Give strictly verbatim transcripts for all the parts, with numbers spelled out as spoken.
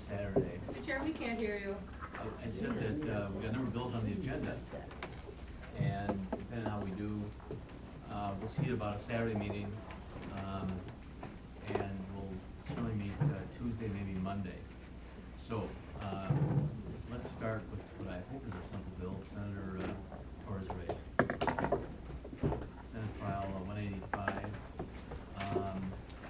Saturday. Mister Chair, we can't hear you. I, I said that uh, we got a number of bills on the agenda, and depending on how we do, uh, we'll see about a Saturday meeting, um, and we'll certainly meet uh, Tuesday, maybe Monday. So uh, let's start with what I hope is a simple bill. Senator uh, Torres Ray. Senate file uh, one eighty-five. Um,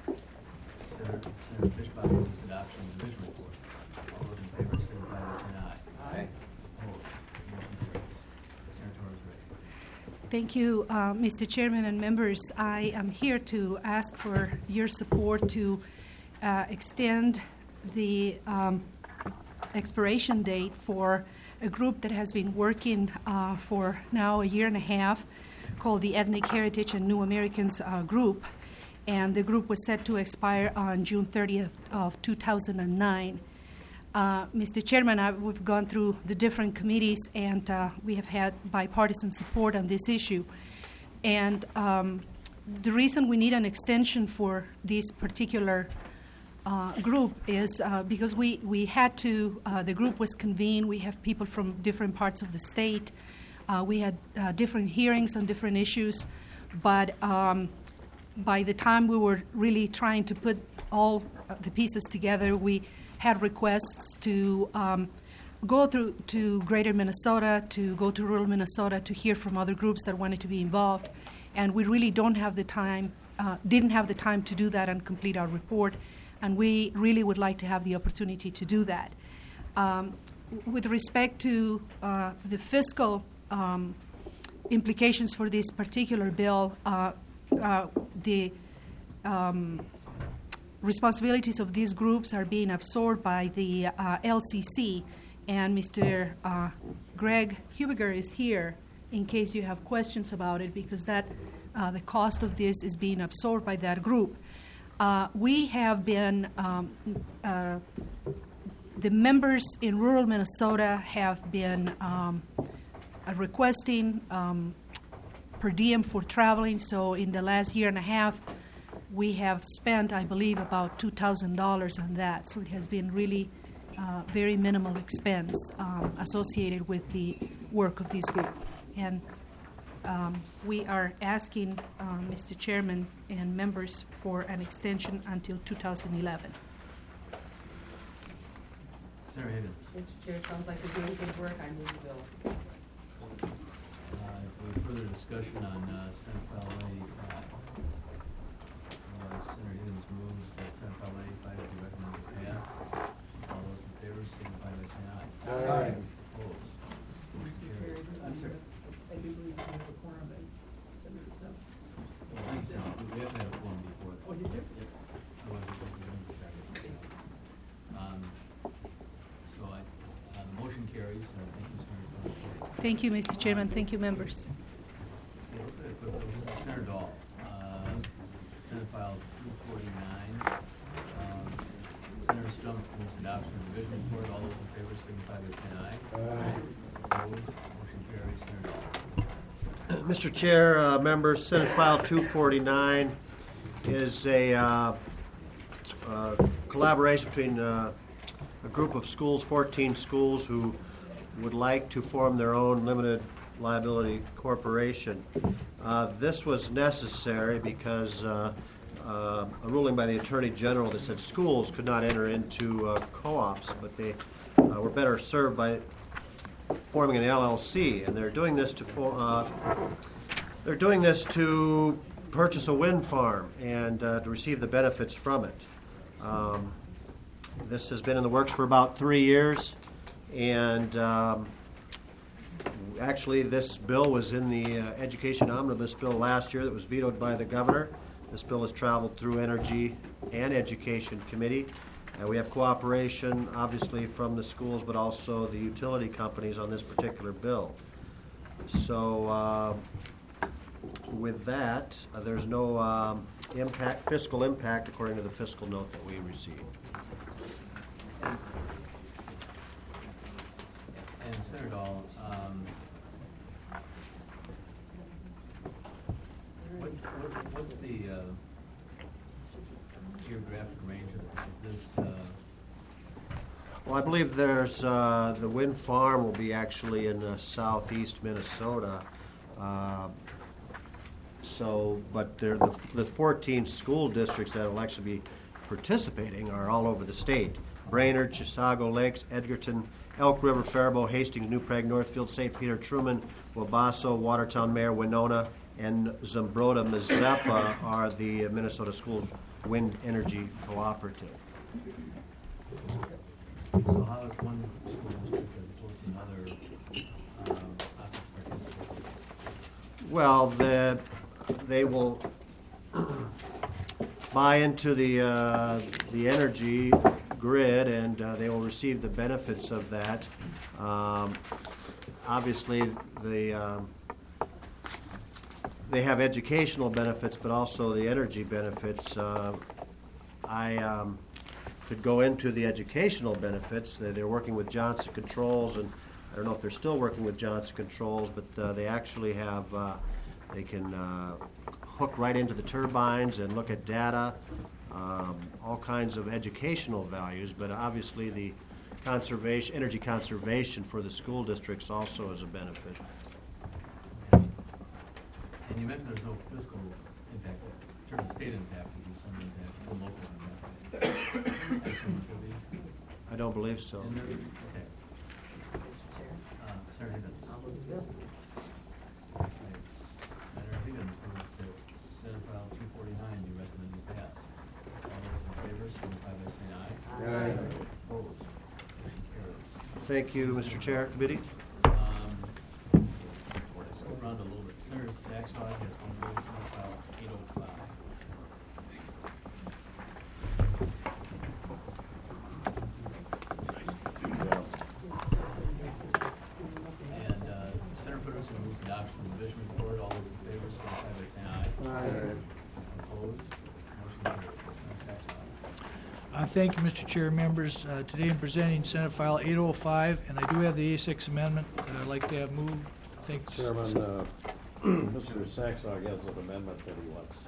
Senator, Senator Fishbach moves adoption of the division report. All those in favor signify by saying aye. Aye. Opposed? Motion carries. Senator Torres Ray. Thank you, uh, Mister Chairman and members. I am here to ask for your support to uh, extend the um, expiration date for a group that has been working uh, for now a year and a half called the Ethnic Heritage and New Americans uh, Group. And the group was set to expire on June thirtieth of two thousand nine. Uh, Mister Chairman, I, we've gone through the different committees, and uh, we have had bipartisan support on this issue. And um, the reason we need an extension for this particular uh, group is uh, because we, we had to, uh, the group was convened. We have people from different parts of the state. Uh, we had uh, different hearings on different issues, but um, by the time we were really trying to put all uh, the pieces together, we had requests to um, go through to Greater Minnesota, to go to rural Minnesota, to hear from other groups that wanted to be involved, and we really don't have the time, uh, didn't have the time to do that and complete our report, and we really would like to have the opportunity to do that. Um, with respect to uh, the fiscal um, implications for this particular bill, uh, uh, the um, responsibilities of these groups are being absorbed by the uh, L C C, and Mister Uh, Greg Hubiger is here in case you have questions about it, because that uh, the cost of this is being absorbed by that group. Uh, we have been, um, uh, the members in rural Minnesota have been um, uh, requesting um, per diem for traveling, so in the last year and a half, we have spent, I believe, about two thousand dollars on that. So it has been really uh, very minimal expense um, associated with the work of this group. And um, we are asking uh, Mister Chairman and members for an extension until two thousand eleven. Senator Higgins. Mister Chair, it sounds like you're doing good work. I move the bill. Uh, if we have further discussion on uh, Senate File one eighty-five. Uh, Senator Higgins moves that Senate File one eighty-five be recommended to pass. All those in favor signify by saying aye. Aye. Opposed? Motion carries. I'm sorry. I do believe you have a quorum, but Well, I think so. We have to have a forum before. Oh, you do? Yep. Otherwise, we don't get started. Um, so I, uh, the motion carries. Uh, thank you, Senator Torres. Thank you, Mister Chairman. Thank you, members. Yeah, let's have a quick vote. Senator Dahl. Uh, Senate File two forty-nine. Um, Senator Stump moves adoption of the division report. All those in favor signify by saying aye. Aye. Opposed? Motion carries. Senator Dahl. Mister Chair, uh, members, Senate File two forty-nine is a uh, uh, collaboration between uh, a group of schools, fourteen schools, who would like to form their own limited liability corporation. Uh, this was necessary because uh, uh, a ruling by the Attorney General that said schools could not enter into uh, co-ops, but they uh, were better served by forming an L L C, and they're doing this to for, uh, they're doing this to purchase a wind farm and uh, to receive the benefits from it. Um, this has been in the works for about three years, and um, actually this bill was in the uh, Education Omnibus Bill last year that was vetoed by the governor. This bill has traveled through Energy and Education Committee. Uh, we have cooperation, obviously, from the schools, but also the utility companies on this particular bill. So uh, with that, uh, there's no um, impact, fiscal impact, according to the fiscal note that we received. And Senator Dahl, um, what's, what- what's the uh, geographic range of this? Is this uh, Well, I believe there's, uh, the wind farm will be actually in uh, southeast Minnesota. Uh, So, but there, the the fourteen school districts that will actually be participating are all over the state. Brainerd, Chisago Lakes, Edgerton, Elk River, Faribault, Hastings, New Prague, Northfield, Saint Peter, Truman, Wabasso, Watertown, Mayor, Winona, and Zumbrota, Mazeppa are the Minnesota Schools Wind Energy Cooperative. So how is one school district as opposed to another um, office participate? Well, the, they will buy into the, uh, the energy grid, and uh, they will receive the benefits of that. Um, Obviously, the, um, they have educational benefits, but also the energy benefits. Uh, I um, could go into the educational benefits. They- They're working with Johnson Controls, and I don't know if they're still working with Johnson Controls, but uh, they actually have, uh, they can uh, hook right into the turbines and look at data, um, all kinds of educational values, but obviously the conservation, energy conservation for the school districts also is a benefit. And you mentioned there's no fiscal impact, in terms of state impact, would be some impact, some local impact. I assume it will be I don't believe so. in there? Okay. Uh, Senator Higgins. Right. Senator Higgins moves that Senate File two forty-nine be recommended to pass. All those in favor, signify by saying aye. Aye. Opposed? Motion carries. Thank you, Mister Chair, Committee. Um, let's go around a little bit. Senator Saxon has one bill, Senate File eight oh five. And uh, Senator Footerson moves adoption of the vision report. All those in favor, signify by saying aye. Aye. Opposed? Motion carries. Senator Saxon. Uh, Thank you, Mister Chair, members. Uh, Today I'm presenting Senate File eight oh five, and I do have the A six amendment that I'd like to have moved. I think s- Chairman, uh, Mister Saxog has an amendment that he wants.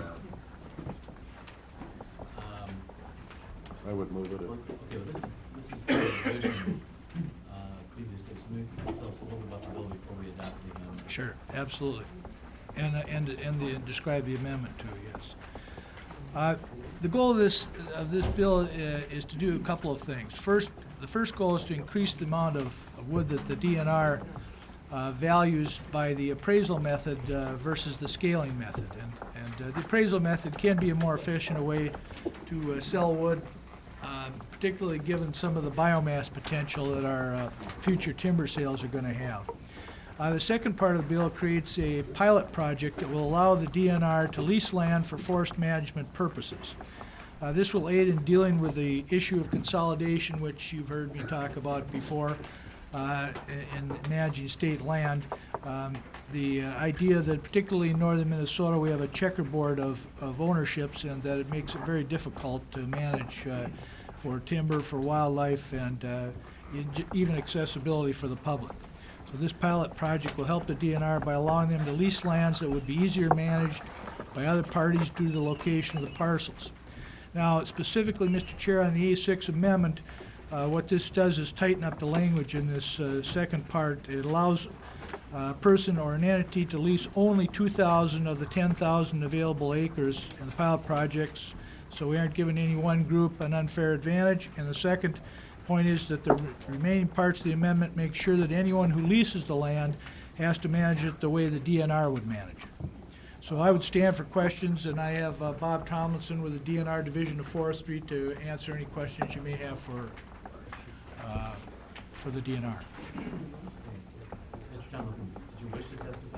Um, I would move it. well, Okay, well, this, this is for the vision, uh, previously, so maybe you can tell us a little bit about the bill before we adopt the amendment. Sure, absolutely. And, uh, and, and the, describe the amendment too, yes. Uh, The goal of this, of this bill uh, is to do a couple of things. First, the first goal is to increase the amount of of wood that the D N R uh, values by the appraisal method uh, versus the scaling method. And, and uh, the appraisal method can be a more efficient way to uh, sell wood, uh, particularly given some of the biomass potential that our uh, future timber sales are going to have. Uh, the second part of the bill creates a pilot project that will allow the D N R to lease land for forest management purposes. Uh, this will aid in dealing with the issue of consolidation, which you've heard me talk about before, uh, in managing state land. Um, the uh, idea that particularly in northern Minnesota we have a checkerboard of, of ownerships, and that it makes it very difficult to manage uh, for timber, for wildlife, and uh, even accessibility for the public. So this pilot project will help the D N R by allowing them to lease lands that would be easier managed by other parties due to the location of the parcels. Now, specifically, Mister Chair, on the A six amendment, uh, what this does is tighten up the language in this uh, second part. It allows a person or an entity to lease only two thousand of the ten thousand available acres in the pilot projects, so we aren't giving any one group an unfair advantage. And the second point is that the remaining parts of the amendment make sure that anyone who leases the land has to manage it the way the D N R would manage it. So I would stand for questions, and I have uh, Bob Tomlinson with the D N R Division of Forestry to answer any questions you may have for uh, for the D N R. Mister Tomlinson, did you wish to testify?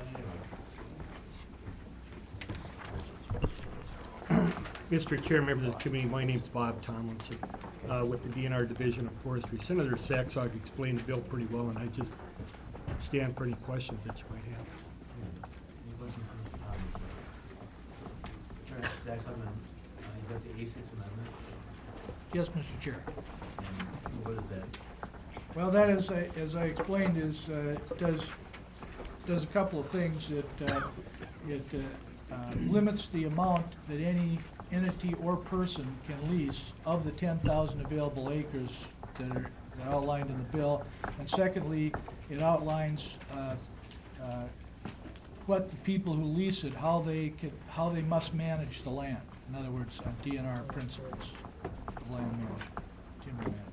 Or? Mister Chair, members of the committee, my name is Bob Tomlinson uh, with the D N R Division of Forestry. Senator Saxog explained the bill pretty well, and I just stand for any questions that you might have. Any questions for Mister Tomlinson? Senator Saxon, uh, you got the A six amendment, Yes, Mister Chair. and what is that? Well, that is, uh, as I explained, is uh, does does a couple of things. It uh, it uh, uh, limits the amount that any entity or person can lease of the ten thousand available acres that are that are outlined in the bill. And secondly, it outlines uh, uh, what the people who lease it, how they can, how they must manage the land. In other words, uh, D N R principles of land management, timber management.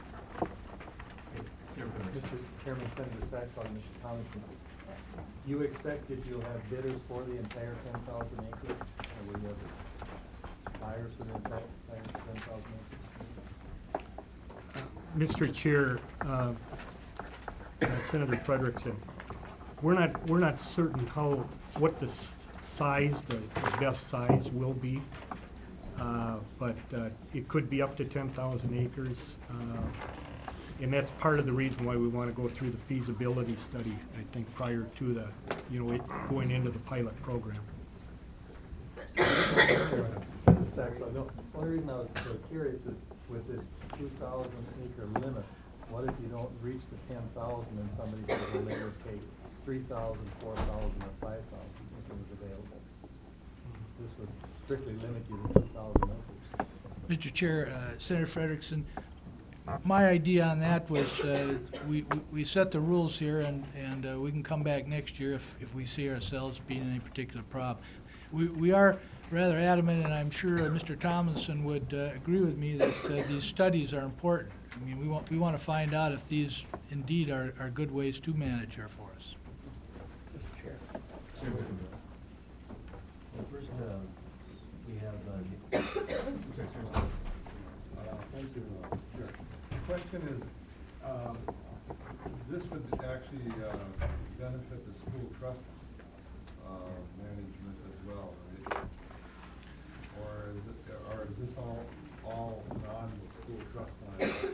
Mister Chairman, Senator Saxon, and Mister Tomlinson, do you expect that you'll have bidders for the entire ten thousand acres? Or will you have buyers for the entire ten thousand acres? Mister Chair, uh, uh, Senator Frederickson, we're not, we're not certain how, what the s- size, the the best size will be. Uh, But uh, it could be up to ten thousand acres. uh, And that's part of the reason why we want to go through the feasibility study, I think, prior to the, you know, it going into the pilot program. Senator Saxon, the only reason I was so curious is with this two thousand acre limit, what if you don't reach the ten thousand and somebody says, well, they would pay three thousand, four thousand, or five thousand if it was available? This would strictly limit you to two thousand acres. Mister Chair, uh, Senator Frederickson, my idea on that was uh, we, we we set the rules here, and, and uh, we can come back next year if, if we see ourselves being in any particular problem. We, we are rather adamant, and I'm sure uh, Mister Tomlinson would uh, agree with me that uh, these studies are important. I mean, we want we want to find out if these indeed are, are good ways to manage our forests. Mister Chair. Sir, well, first, uh, we have, uh, the- sorry, sir, Uh, Thank you. uh, Sure. The question is, um, this would actually uh, benefit the school trust uh, management as well, right? Or is it, or is this all, all non-school trust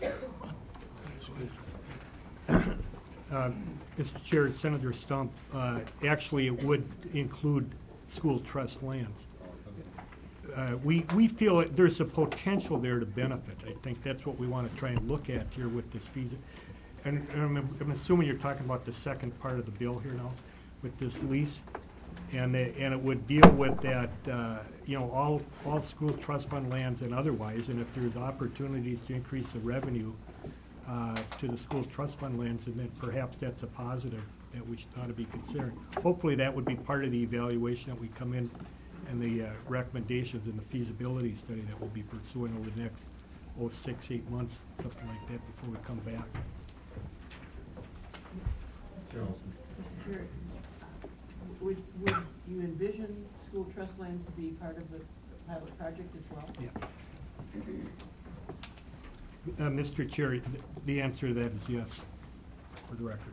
land? Uh, Mister Chair, Senator Stump, uh, actually, it would include school trust lands. Uh, we, we feel that there's a potential there to benefit. I think that's what we want to try and look at here with this visa. And, and I'm, I'm assuming you're talking about the second part of the bill here now, with this lease. And, the, and it would deal with that, uh, you know, all, all school trust fund lands and otherwise. And if there's opportunities to increase the revenue uh, to the school trust fund lands, and then perhaps that's a positive that we should, ought to be considering. Hopefully that would be part of the evaluation that we come in and the uh, recommendations in the feasibility study that we'll be pursuing over the next, oh, six, eight months, something like that, before we come back. Chair Olson. Mister Chair, would, would you envision school trust lands to be part of the pilot project as well? Yeah. Uh, Mister Chair, th- the answer to that is yes, for the record.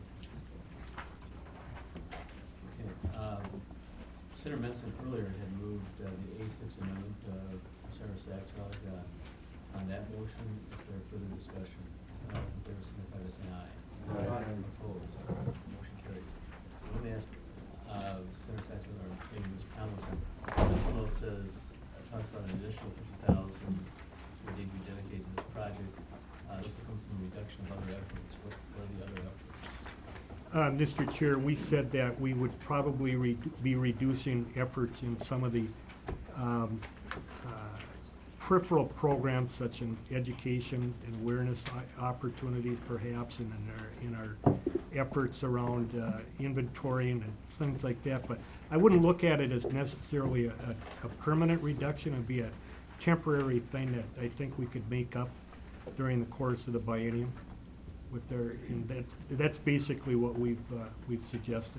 Okay, um, Senator Menson earlier had moved uh, the A six amendment, uh, Senator Saxon, uh, on that motion. Is there further discussion? All those in favor signify by saying aye. Aye. Opposed? Motion carries. Let me ask, uh, Senator Saxon, or maybe Mister Tomlinson, this one note says, uh, talks about an additional fifty thousand would need to be dedicated to this project. Uh, this will come from the reduction of other efforts. What, what are the other efforts? Uh, Mister Chair, we said that we would probably re- be reducing efforts in some of the um, uh, peripheral programs, such as education and awareness o- opportunities, perhaps, and in our, in our efforts around uh, inventorying and things like that. But I wouldn't look at it as necessarily a, a, a permanent reduction. It'd be a temporary thing that I think we could make up during the course of the biennium. With their, and that, that's basically what we've uh, we've suggested.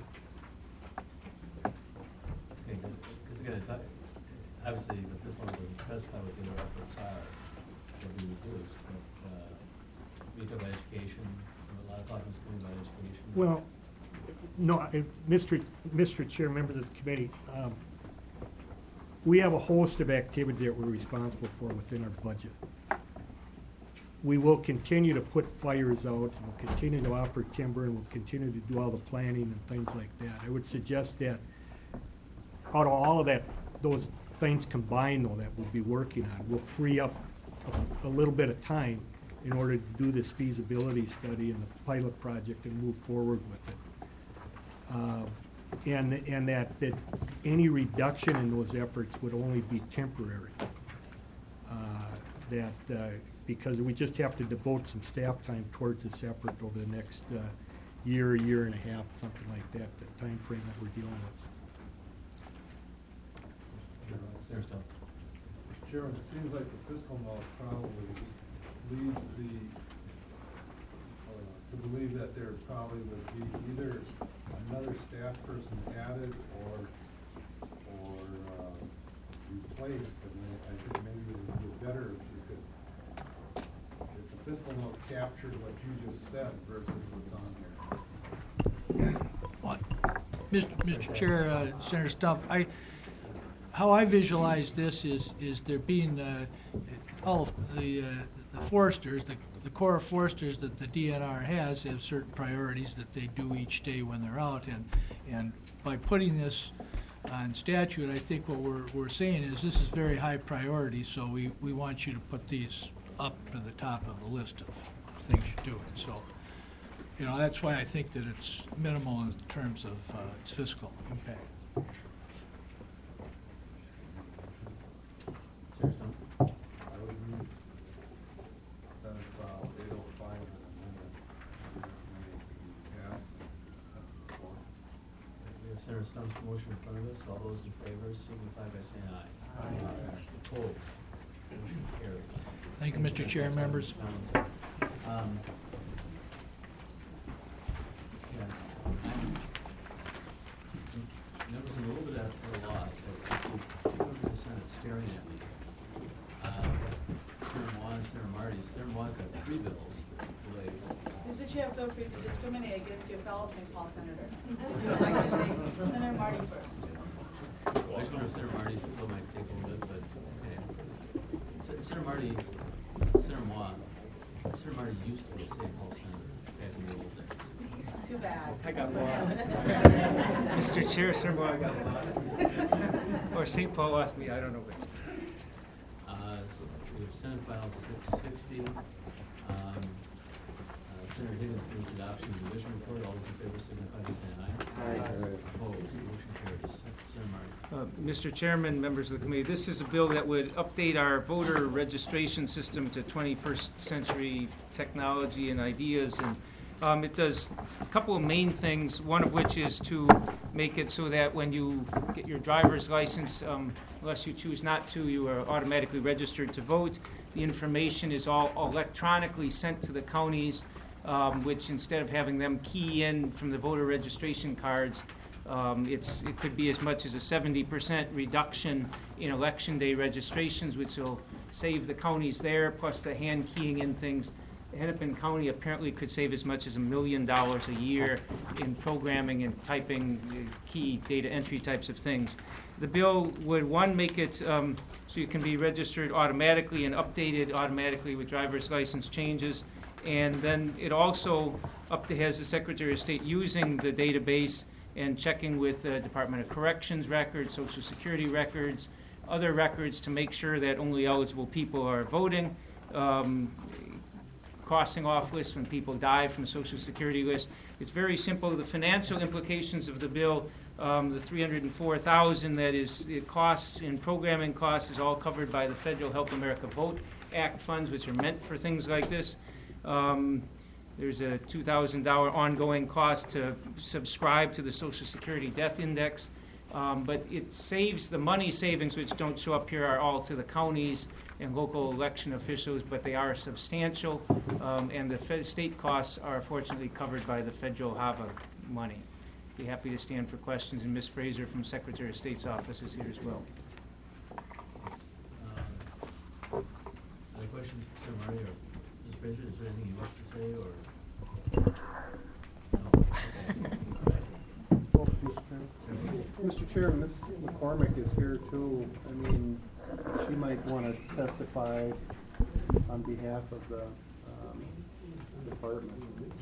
Okay, because again, it's, not- obviously, if this one doesn't specify what the other efforts are, they'll be reduced, but, uh, we talk about education, a lot of talk is coming about education. Well, no, I- Mister Mister Chair, members of the committee, um, we have a host of activities that we're responsible for within our budget. We will continue to put fires out, and we'll continue to offer timber, and we'll continue to do all the planning and things like that. I would suggest that out of all of that, those things combined, though, that we'll be working on, will free up a, a little bit of time in order to do this feasibility study and the pilot project and move forward with it. Uh, and, and that, that any reduction in those efforts would only be temporary. Uh, That, uh, because we just have to devote some staff time towards this effort over the next uh, year, year and a half, something like that, the time frame that we're dealing with. Senator Stumpf. Mister Chairman, it seems like the fiscal model probably leads the, uh, to believe that there probably would be either another staff person added or, or uh, replaced, and I think maybe it would be better if you could, if the fiscal model captured what you just said versus what's on there. What? Mister Mister Chair, uh, Senator Stumpf, I, how I visualize this is, is there being, uh, all of the, uh, the foresters, the, the Corps of Foresters that the D N R has have certain priorities that they do each day when they're out, and, and by putting this on statute, I think what we're, we're saying is this is very high priority, so we, we want you to put these up to the top of the list of things you're doing. So, you know, that's why I think that it's minimal in terms of uh, its fiscal impact. Senator Stumpf. I would move Senate File eight oh five as amended. We have Senator Stumpf's motion in front of us. All those in favor signify by saying aye. Aye. Opposed? Motion carries. Thank you, Mister Chair, members. Um, yeah, I'm, members, I'm a little bit at a loss. I think the Senate staring at me. Uh, Senator Juan and Senator Marty. Senator Juan's got three bills delayed. Mister Chair, feel free to discriminate against your fellow Saint Paul senator. I'd like to take Senator Marty first. I just wonder if Senator Marty's bill might take a little bit, but okay. Se- Senator Marty, Senator Juan, Senator Marty used to be a Saint Paul senator back in the old days. Too bad. I got lost. Mister Chair, Senator Moore, I got lost. Or Saint Paul lost me, I don't know which. Uh, we have Senate File six sixty. Um, uh, Senator Higgins moves adoption of the mission report. All those in favor signify by saying aye. Aye. Opposed? Motion carries. Senator Marty. Uh, Mister Chairman, members of the committee, this is a bill that would update our voter registration system to twenty-first century technology and ideas, and um, it does a couple of main things, one of which is to make it so that when you get your driver's license, um, unless you choose not to, you are automatically registered to vote. The information is all electronically sent to the counties, um, which instead of having them key in from the voter registration cards, Um, it's, it could be as much as a seventy percent reduction in election day registrations, which will save the counties there, plus the hand keying in things. Hennepin County apparently could save as much as a million dollars a year in programming and typing uh, key data entry types of things. The bill would, one, make it um, so you can be registered automatically and updated automatically with driver's license changes. And then it also up to has the Secretary of State using the database and checking with the Department of Corrections records, Social Security records, other records to make sure that only eligible people are voting, um, crossing off lists when people die from the Social Security list. It's very simple. The financial implications of the bill, um, the three hundred four thousand dollars that is it costs in programming costs is all covered by the Federal Help America Vote Act funds, which are meant for things like this. Um, There's a two thousand dollars ongoing cost to subscribe to the Social Security Death Index. Um, but it saves the money savings, which don't show up here, are all to the counties and local election officials, but they are substantial. Um, and the fed state costs are fortunately covered by the federal HAVA money. Be happy to stand for questions, and Miz Fraser from Secretary of State's office is here as well. Um, Other questions for Senator Marty or Miz Fraser? Is there anything you wish to say, or? No? Okay. Mister Chairman, Miz McCormick is here too. I mean, she might want to testify on behalf of the um, department.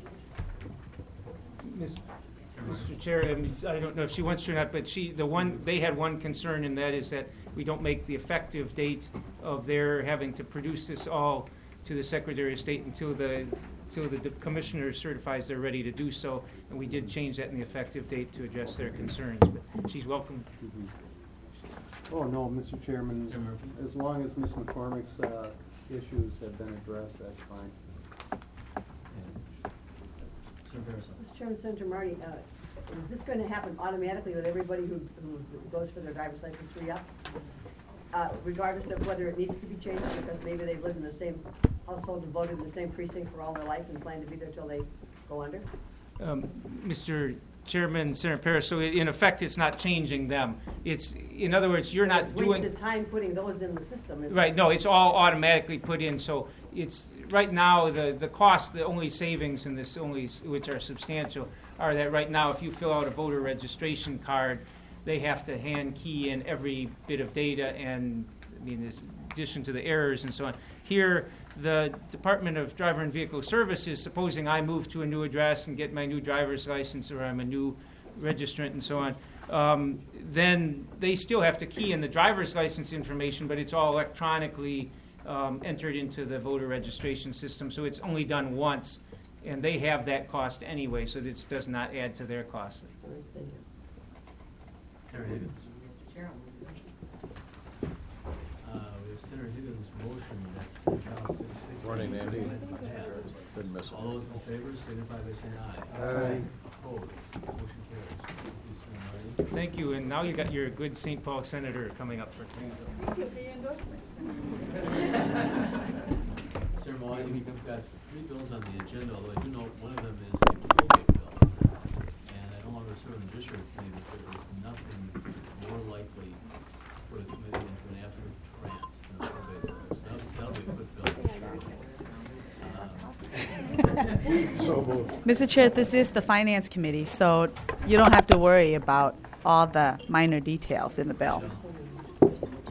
Miz Mister Chair, I mean, I don't know if she wants to or not, but she, the one, they had one concern, and that is that we don't make the effective date of their having to produce this all to the Secretary of State until the until the commissioner certifies they're ready to do so. And we did change that in the effective date to address their concerns. But she's welcome. Oh, no, Mister Chairman, Chair Murphy? as long as Miz McCormick's uh, issues have been addressed, that's fine. Senator Parasol. Mister Chairman, Senator Marty, uh, is this going to happen automatically with everybody who, who goes for their driver's license re-up? Uh, regardless of whether it needs to be changed, because maybe they've lived in the same household and voted in the same precinct for all their life and plan to be there till they go under? Um, Mister Chairman, Senator Paris, so in effect, it's not changing them. It's, in other words, you're not It's doing... wasted time putting those in the system. isn't it? Right, no, it's all automatically put in, so it's, right now, the, the cost, the only savings in this, only, which are substantial, are that right now, if you fill out a voter registration card, they have to hand key in every bit of data, and, I mean, in addition to the errors and so on. Here, the Department of Driver and Vehicle Services, supposing I move to a new address and get my new driver's license, or I'm a new registrant and so on, um, then they still have to key in the driver's license information, but it's all electronically um, entered into the voter registration system, so it's only done once, and they have that cost anyway, so this does not add to their cost. All right, thank you. Senator Higgins. Mister Chairman. Uh, we have Senator Higgins' motion that Senate File six sixty. Morning, Andy. Passed. Didn't miss it. All those in favor signify by saying aye. Aye. Opposed? Motion carries. Thank you, Senator Marty. Thank you, and now you got your good Saint Paul senator coming up for tonight. Thank you for your endorsement. Senator Maloney, we've got three bills on the agenda, although I do note one of them is a probate bill. And I no longer serve on the judiciary committee, but there is nothing more likely for the committee into an absolute trance than a probate bill. So that'll, that'll be a quick bill. Um, So moved. Mister Chair, this is the Finance Committee, so you don't have to worry about all the minor details in the bill. um,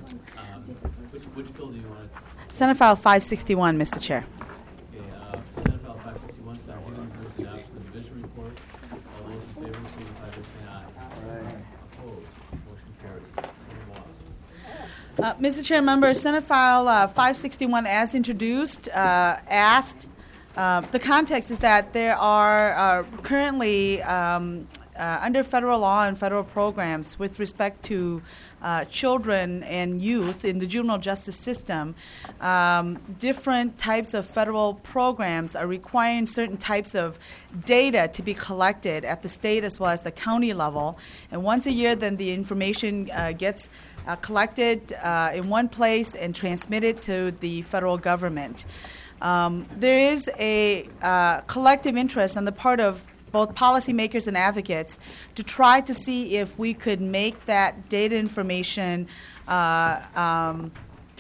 which, which bill do you want to? Senate File five sixty-one, Mister Chair. Okay, uh, Senate File five sixty-one, Senator Higgins moves the adoption of the division report. All those in favor signify by saying aye. Aye. Opposed? Motion carries. Senator Watt. Uh, Mister Chair, members, Senate File uh, five sixty-one, as introduced, uh, asked. Uh, the context is that there are uh, currently, um, uh, under federal law and federal programs with respect to uh, children and youth in the juvenile justice system, um, different types of federal programs are requiring certain types of data to be collected at the state as well as the county level. And once a year, then the information uh, gets uh, collected uh, in one place and transmitted to the federal government. Um, there is a uh, collective interest on the part of both policymakers and advocates to try to see if we could make that data information uh, um,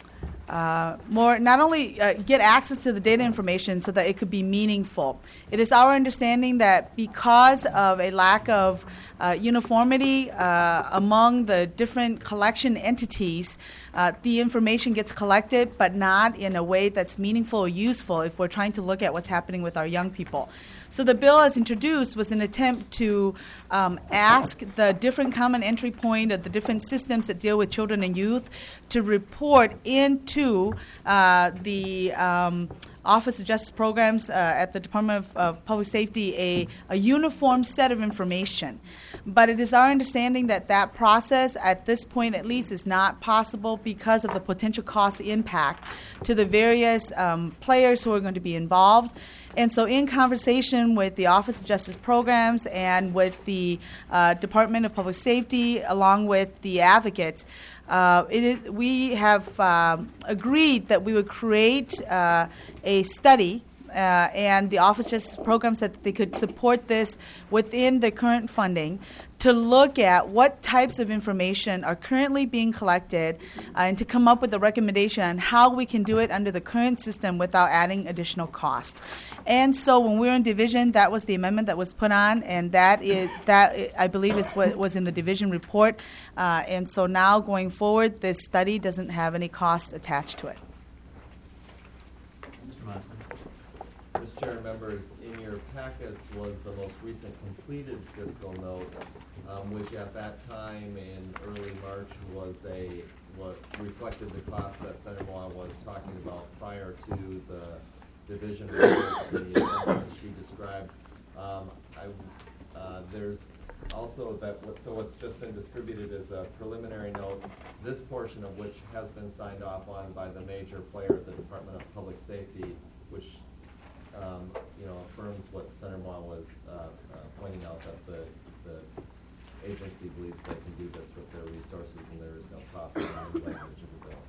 uh, more, not only uh, get access to the data information so that it could be meaningful. It is our understanding that because of a lack of uh, uniformity uh, among the different collection entities, uh, the information gets collected, but not in a way that's meaningful or useful if we're trying to look at what's happening with our young people. So the bill as introduced was an attempt to um, ask the different common entry point of the different systems that deal with children and youth to report into uh, the um, Office of Justice Programs uh, at the Department of, of Public Safety a, a uniform set of information. But it is our understanding that that process, at this point at least, is not possible because of the potential cost impact to the various um, players who are going to be involved. And so in conversation with the Office of Justice Programs and with the uh, Department of Public Safety, along with the advocates, uh, it is, we have um, agreed that we would create uh, a study Uh, and the Office of Justice Programs said that they could support this within the current funding to look at what types of information are currently being collected uh, and to come up with a recommendation on how we can do it under the current system without adding additional cost. And so when we were in division, that was the amendment that was put on, and that is that I believe is what was in the division report. Uh, and so now going forward, this study doesn't have any cost attached to it. Mister Mossman. Mister Chair and members, in your packets was the most recent completed fiscal note, um, which at that time in early March was a what reflected the cost that Senator Moore was talking about prior to the division of the events that she described. Um, I, uh, there's also that, what, so what's just been distributed is a preliminary note, this portion of which has been signed off on by the major player at the Department of Public Safety, which um, you know, affirms what Senator Moore was uh, uh, pointing out, that the, the agency believes they can do this with their resources and there is no cost in the language of the bill.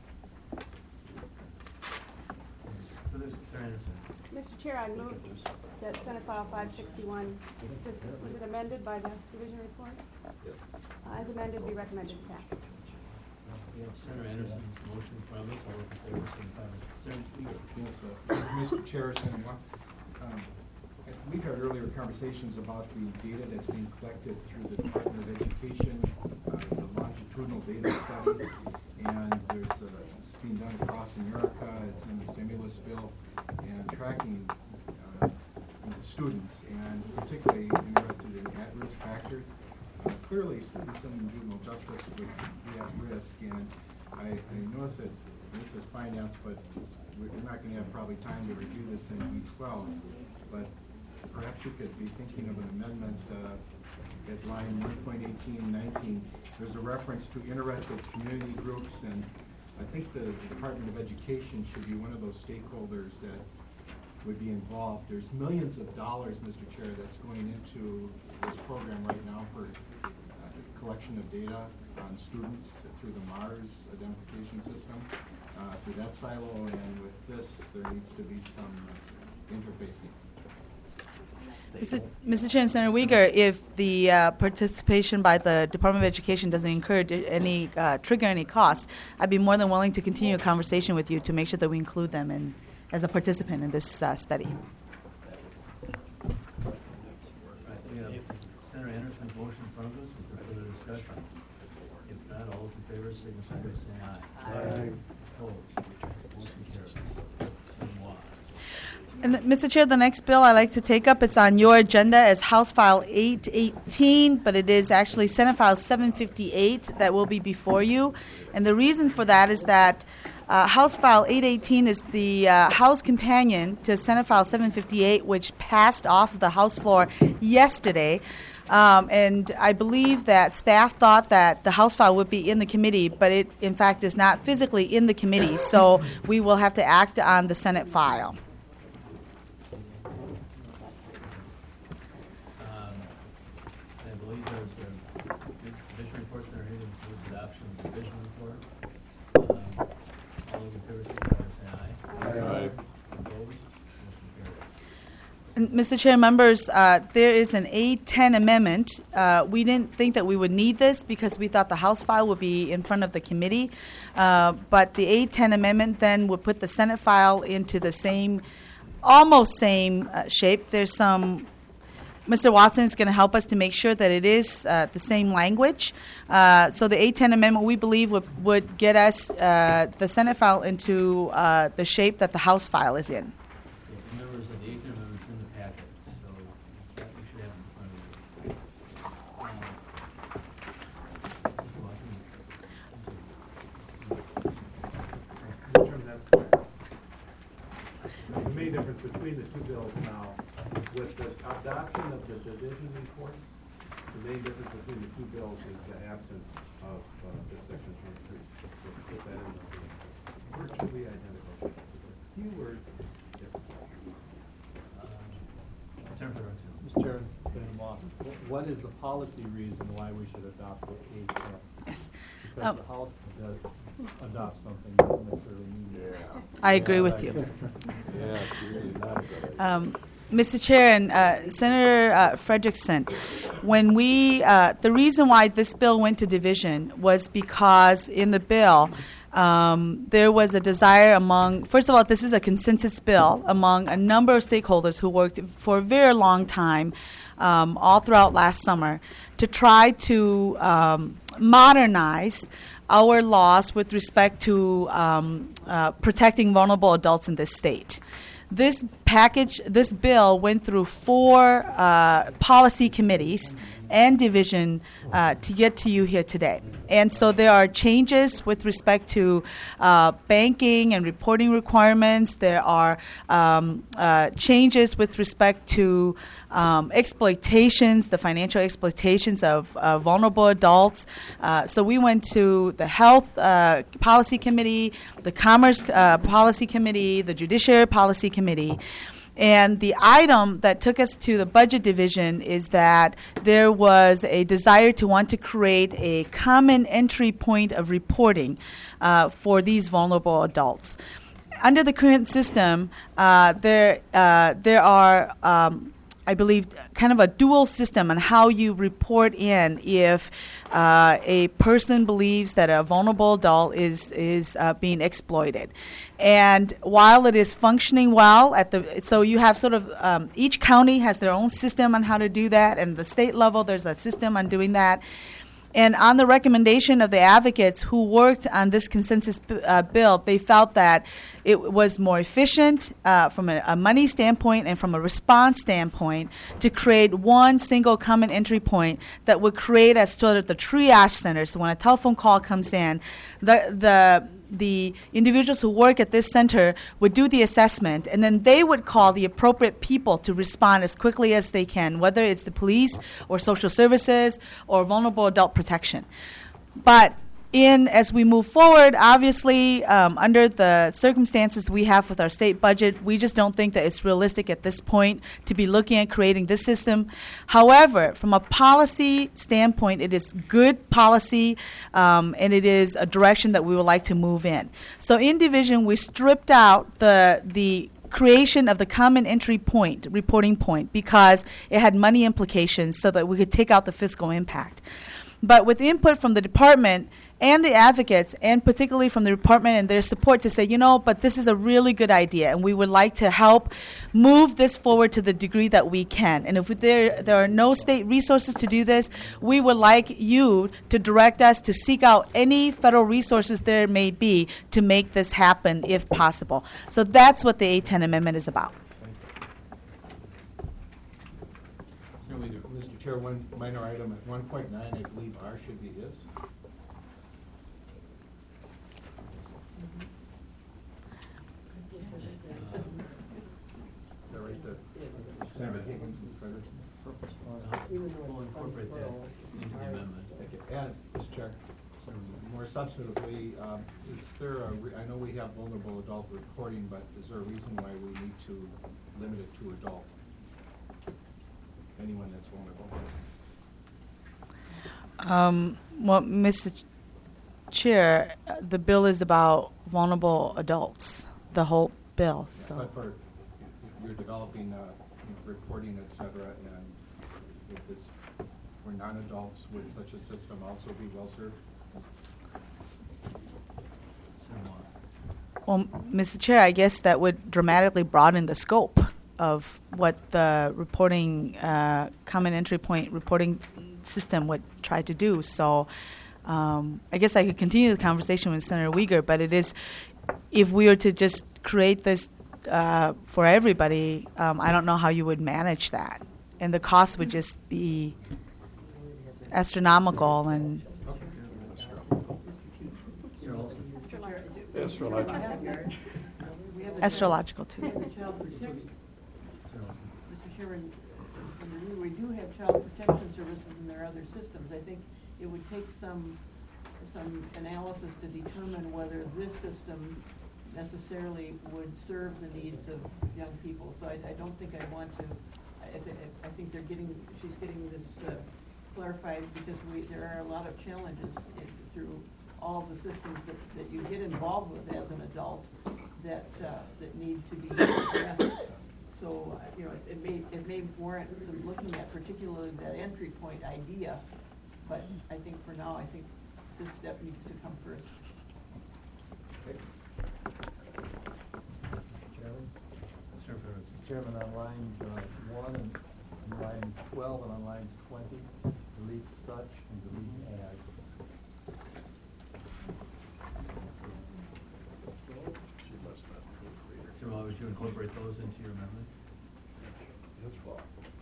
So there's Sarah Anderson. Mister Chair, I move that Senate File five sixty-one, is, is, was it amended by the division report? Yes. Uh, as amended, be recommended to pass. We have Senator Anderson's motion from us. All those in favor, signify by Senator Tweeter. Yes, uh, Mister Chair, Senator Moore, um, we've had earlier conversations about the data that's being collected through the Department of Education, uh, the longitudinal data study, and there's uh, it's being done across America. It's in the stimulus bill, and tracking uh, students, and particularly interested in at-risk factors. Uh, clearly, students in juvenile justice would be at risk, and I, I notice that this is finance, but we're not going to have probably time to review this in B twelve, but perhaps you could be thinking of an amendment uh, at line one point eighteen nineteen. There's a reference to interested community groups, and I think the, the Department of Education should be one of those stakeholders that would be involved. There's millions of dollars, Mister Chair, that's going into this program right now for uh, collection of data on students through the MARS identification system, uh, through that silo, and with this, there needs to be some uh, interfacing. Mister Mister Chair and Senator Uyghur, if the uh, participation by the Department of Education doesn't incur d- any uh, trigger any cost, I'd be more than willing to continue a conversation with you to make sure that we include them in, as a participant in this uh, study. Right, we have Senator Anderson's motion in front of us. Is there further discussion? If not, all those in favor signify by saying aye. Aye. Opposed? Motion carries. Senator Moore. And th- Mister Chair, the next bill I'd like to take up, it's on your agenda as House File eight eighteen, but it is actually Senate File seven fifty-eight that will be before you. And the reason for that is that uh, House File eight eighteen is the uh, House companion to Senate File seven fifty-eight, which passed off the House floor yesterday. Um, and I believe that staff thought that the House file would be in the committee, but it, in fact, is not physically in the committee. So we will have to act on the Senate file. Division reports that are here to adoption of the division report. Um, all those in favor, signify by saying aye. Aye. Opposed? Motion carries. And Mister Chair, members, uh, there is an A ten amendment. Uh, we didn't think that we would need this because we thought the House file would be in front of the committee. Uh, but the A ten amendment then would put the Senate file into the same, almost same uh, shape. There's some. Mister Watson is going to help us to make sure that it is uh, the same language. Uh, so the A ten amendment, we believe, would, would get us uh, the Senate file into uh, the shape that the House file is in. Okay, members, the A ten amendment's in the packet, so that we should have in front of you. Um, Chairman, that's correct. The main difference between the two bills now, with the adoption of the division report, the main difference between the two bills is the absence of uh, this section twenty-three. So put that in the virtually identical. Few words different. um, Senator Ferguson. Mister Chairman, Senator Moss, wh- what is the policy reason why we should adopt the A ten? Yes. Because Um, the House does adopt something, doesn't necessarily mean. Yeah. I agree with you. Yeah, it's really not a good idea. Um, Mister Chair and uh, Senator uh, Frederickson, when we, uh, the reason why this bill went to division was because in the bill, um, there was a desire among, first of all, this is a consensus bill among a number of stakeholders who worked for a very long time, um, all throughout last summer, to try to um, modernize our laws with respect to um, uh, protecting vulnerable adults in this state. This package, this bill went through four uh, policy committees and division uh, to get to you here today. And so there are changes with respect to uh, banking and reporting requirements. There are um, uh, changes with respect to um, exploitations, the financial exploitations of uh, vulnerable adults. Uh, so we went to the Health uh, Policy Committee, the Commerce uh, Policy Committee, the Judiciary Policy Committee. And the item that took us to the Budget Division is that there was a desire to want to create a common entry point of reporting uh, for these vulnerable adults. Under the current system, uh, there uh, there are um, I believe, kind of a dual system on how you report in if uh, a person believes that a vulnerable adult is is uh, being exploited. And while it is functioning well at the, so you have sort of um, each county has their own system on how to do that, and the state level there's a system on doing that. And on the recommendation of the advocates who worked on this consensus b- uh, bill, they felt that it was more efficient uh, from a, a money standpoint and from a response standpoint to create one single common entry point that would create as sort of the triage center. So when a telephone call comes in, the the the individuals who work at this center would do the assessment, and then they would call the appropriate people to respond as quickly as they can, whether it's the police or social services or vulnerable adult protection. But in as we move forward, obviously, um, under the circumstances we have with our state budget, we just don't think that it's realistic at this point to be looking at creating this system. However, from a policy standpoint, it is good policy, um, and it is a direction that we would like to move in. So in division, we stripped out the the creation of the common entry point, reporting point, because it had money implications so that we could take out the fiscal impact. But with input from the department and the advocates, and particularly from the department and their support to say, you know, but this is a really good idea, and we would like to help move this forward to the degree that we can. And if there, there are no state resources to do this, we would like you to direct us to seek out any federal resources there may be to make this happen if possible. So that's what the A ten amendment is about. Mister Chair, one minor item at one point nine, I believe R should be is. Is that right there? Senator Higgins and Frederickson. We'll incorporate that into the amendment. Okay. And, Mister Chair, more substantively, um, is there a, re- I know we have vulnerable adult reporting, but is there a reason why we need to limit it to adult? Anyone that's vulnerable? Um, well, Mister Chair, uh, the bill is about vulnerable adults, the whole bill. So. But for, you're developing uh, you know, reporting, et cetera, and if this, for non-adults, would such a system also be well served? Well, Mister Chair, I guess that would dramatically broaden the scope of what the reporting, uh, common entry point reporting system would try to do. So um, I guess I could continue the conversation with Senator Uyghur, but it is, if we were to just create this uh, for everybody, um, I don't know how you would manage that. And the cost would just be astronomical and... Astrological. Astrological, too. Child protection. Mister Chairman, we do have child protection services and there are other systems. I think it would take some some analysis to determine whether this system necessarily would serve the needs of young people. So I, I don't think I want to. I, th- I think they're getting. She's getting this uh, clarified because we there are a lot of challenges in, through all the systems that, that you get involved with as an adult that uh, that need to be addressed. So uh, you know, it, it may it may warrant some looking at particularly that entry point idea, but I think for now, I think this step needs to come first. Okay. Chairman? Chairman, on lines uh, one and on lines twelve and on lines twenty, delete such and delete as. So, uh, would you incorporate those into your amendment? That's well.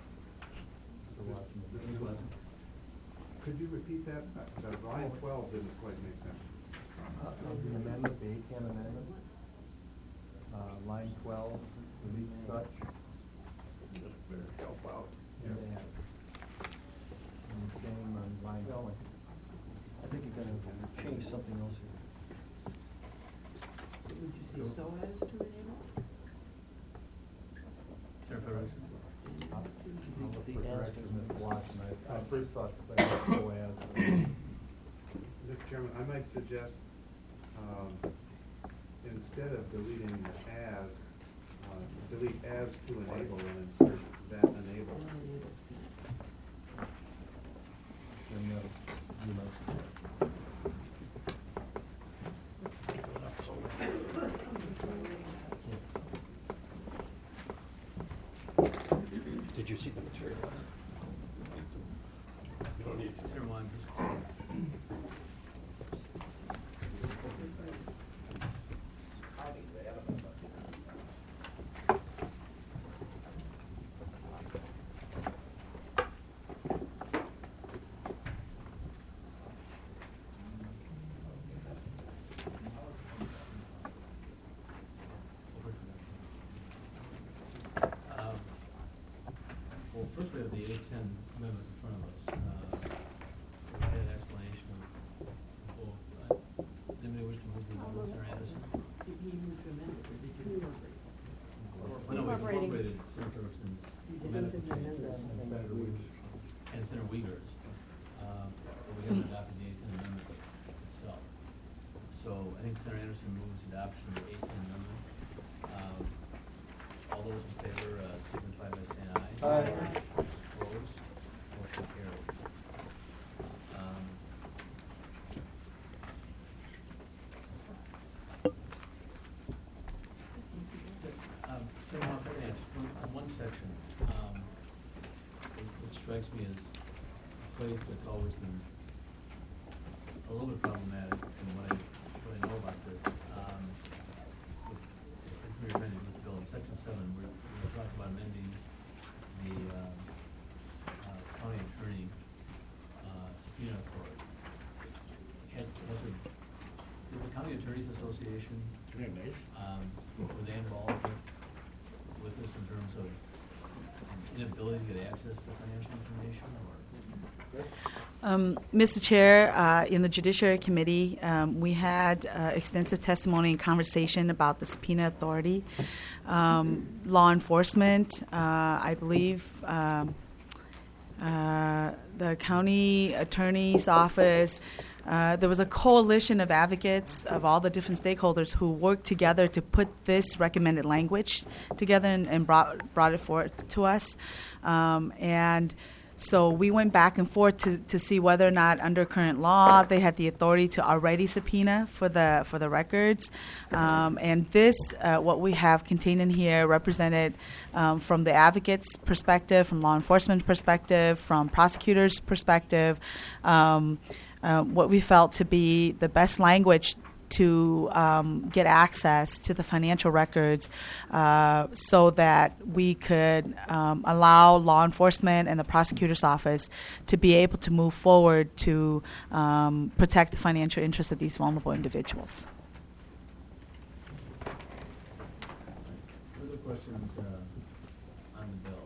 Mister Watson? Could you repeat that? Uh, The line twelve didn't quite make sense. Uh, The amendment, the ACAM amendment, uh, line twelve, delete such. Better help out. And as. And same on line twenty. I think you're gonna change something else here. Would you say so as to enable? Senator Federici? The correction of Mister Watson, I, I first thought that was so as. Mister Chairman, I might suggest, um, instead of deleting the as, uh, delete as to enable and insert that enable. Then you, you must. Did you see the material? You don't need to. Senator Juan, Um, Well, first we have the A ten amendment in front of us. Uh, So we had an explanation of both. Uh, Does anybody wish to move the amendment, Senator Anderson? Did he move to amend it, or did you incorporate? Well, no, we Incorporating. incorporated Senator Ferguson's You did medical amend it. changes And Senator Weaver. and Senator Uyghur's. Um, But we haven't adopted the A ten amendment itself. So I think Senator Anderson moves adoption of the A ten amendment. Um, All those in favor, uh, signify by saying aye. Aye. Opposed? Motion carries. Um, so, um, So, uh, let me ask, one, on one section, um, it it strikes me as a place that's always been a little bit problematic from what I, what I know about this. Um, It's very friendly to this bill. In section seven, we're, we're talking about amending the, um, uh, county attorney, uh, subpoena authority. Has, has there, is the County Attorneys Association, um, were they involved with, with this in terms of inability to get access to financial information, or? Um, Mister Chair, uh, in the Judiciary Committee, um, we had uh, extensive testimony and conversation about the subpoena authority. Um, law enforcement, uh, I believe, um, uh, the county attorney's office, uh, there was a coalition of advocates of all the different stakeholders who worked together to put this recommended language together and, and brought, brought it forth to us. Um, and So we went back and forth to, to see whether or not, under current law, they had the authority to already subpoena for the for the records. Um, and this, uh, what we have contained in here, represented um, from the advocate's perspective, from law enforcement perspective, from prosecutors' perspective, um, uh, what we felt to be the best language to um, get access to the financial records uh, so that we could um, allow law enforcement and the prosecutor's office to be able to move forward to um, protect the financial interests of these vulnerable individuals. Further questions uh, on the bill?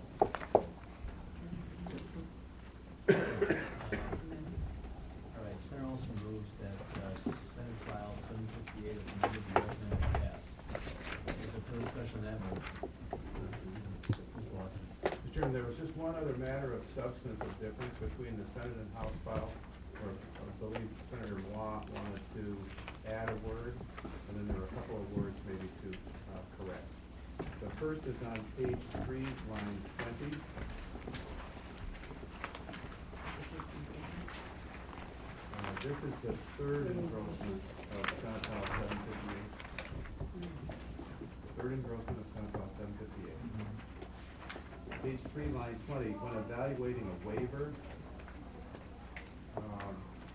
All right, Senator Olson moves that uh, Senate File seven fifty-eight is amended and recommended passed. Is there further discussion on that vote? Mister Watson. Mister Chairman, there was just one other matter of substantive difference between the Senate and House file, where I believe Senator Watt wanted to add a word, and then there were a couple of words maybe to uh, correct. The first is on page three, line twenty. Uh, this is the third engrossment of Senate File seven fifty-eight. Third engrossment of Senate File seven fifty-eight. Page three, line twenty, when evaluating a waiver, um,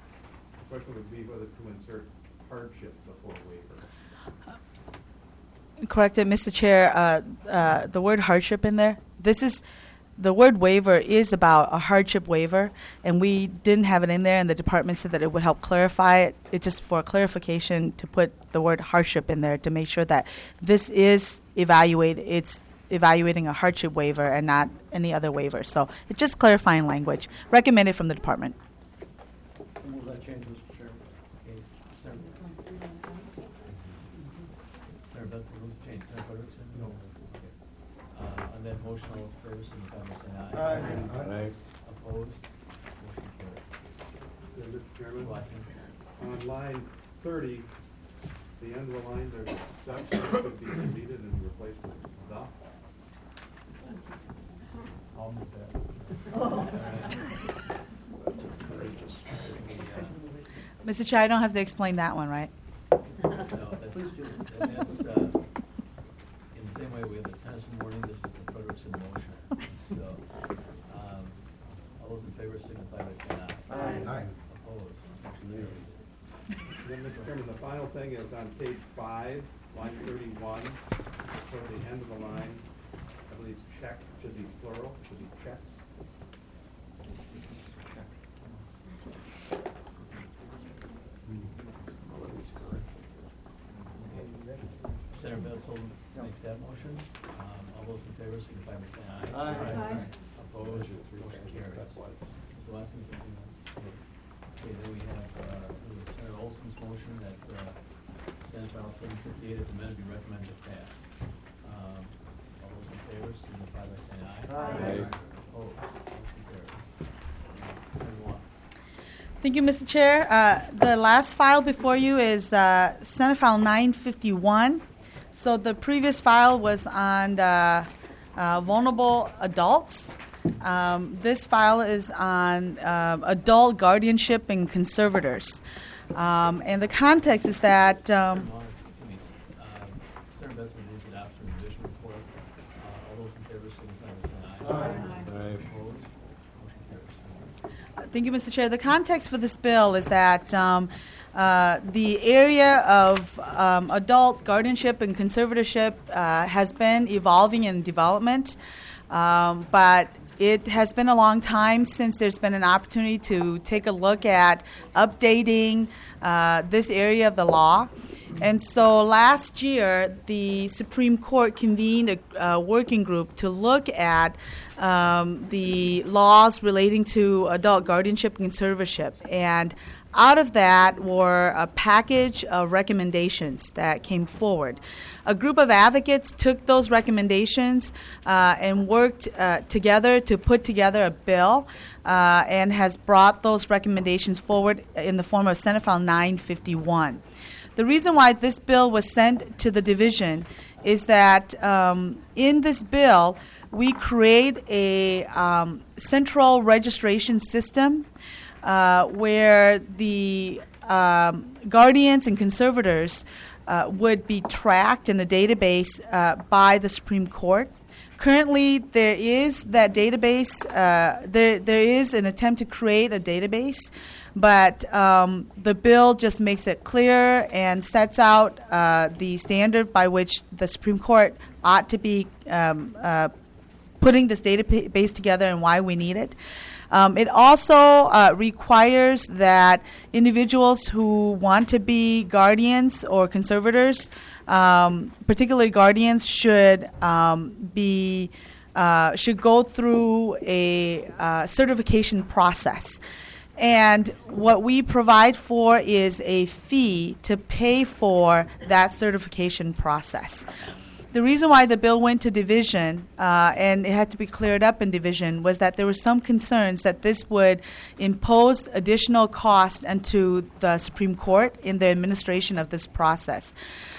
the question would be whether to insert hardship before waiver. corrected, Mister Chair, uh, uh, the word hardship in there. This is, the word waiver is about a hardship waiver, and we didn't have it in there, and the department said that it would help clarify it. It just for clarification to put the word hardship in there to make sure that this is evaluate. It's evaluating a hardship waiver and not any other waiver. So it's just clarifying language. Recommended from the department. Move that change, Mister Chairman. Okay, Senator, Senator Benson moves to change. Senator Frederickson? No. Okay. Uh, on that motion, all those in favor, signify by saying aye. Aye. Aye. Opposed? Motion carried. Uh, Mister Chairman, Watson? on line thirty, the end of the line, there's such that could be deleted and replaced with the. I'll move that. Mister Chair, I don't have to explain that one, right? No, that's, and that's, uh, in the same way we have the Tennyson warning, this is the Frederickson motion. So, um, all those in favor signify by saying aye. Aye. Aye. Opposed? Motion carries. Then, Mister Chairman, the final thing is on page five, line thirty-one, toward the end of the line, I believe check should be plural, should be checks. Senator Betzel makes that motion. Um, all those in favor signify by saying aye. Aye. Aye. Opposed? Motion carries. The last one, anything else? Okay, then we have, uh, Senator Olson's motion that, uh, Senate File seven fifty-eight is amended, be recommended to pass. Um, all those in favor signify by saying aye. Aye. Opposed? Motion carries. Senator Wong. Thank you, Mister Chair. Uh, the last file before you is uh, Senate File nine fifty-one. So the previous file was on uh, uh, vulnerable adults. Um, this file is on um, adult guardianship and conservators. Um, and the context is that um, Uh, Senator Benson moves adoption of the division report. Uh, all those in favor signify by saying aye. Aye. Opposed? Motion carries. Thank you, Mister Chair. The context for this bill is that um, uh, the area of um, adult guardianship and conservatorship uh, has been evolving in development, um, but it has been a long time since there's been an opportunity to take a look at updating uh, this area of the law. And so last year, the Supreme Court convened a, a working group to look at um, the laws relating to adult guardianship and conservatorship. And out of that were a package of recommendations that came forward. A group of advocates took those recommendations uh, and worked uh, together to put together a bill uh, and has brought those recommendations forward in the form of Senate File nine fifty-one. The reason why this bill was sent to the division is that um, in this bill, we create a um, central registration system uh, where the um, guardians and conservators uh, would be tracked in a database uh, by the Supreme Court. Currently, there is that database. Uh, there, there is an attempt to create a database, but um, the bill just makes it clear and sets out uh, the standard by which the Supreme Court ought to be um, uh, putting this database together and why we need it. Um, it also uh, requires that individuals who want to be guardians or conservators, um, particularly guardians, should um, be uh, should go through a uh, certification process. And what we provide for is a fee to pay for that certification process. The reason why the bill went to division, uh, and it had to be cleared up in division, was that there were some concerns that this would impose additional cost onto the Supreme Court in the administration of this process.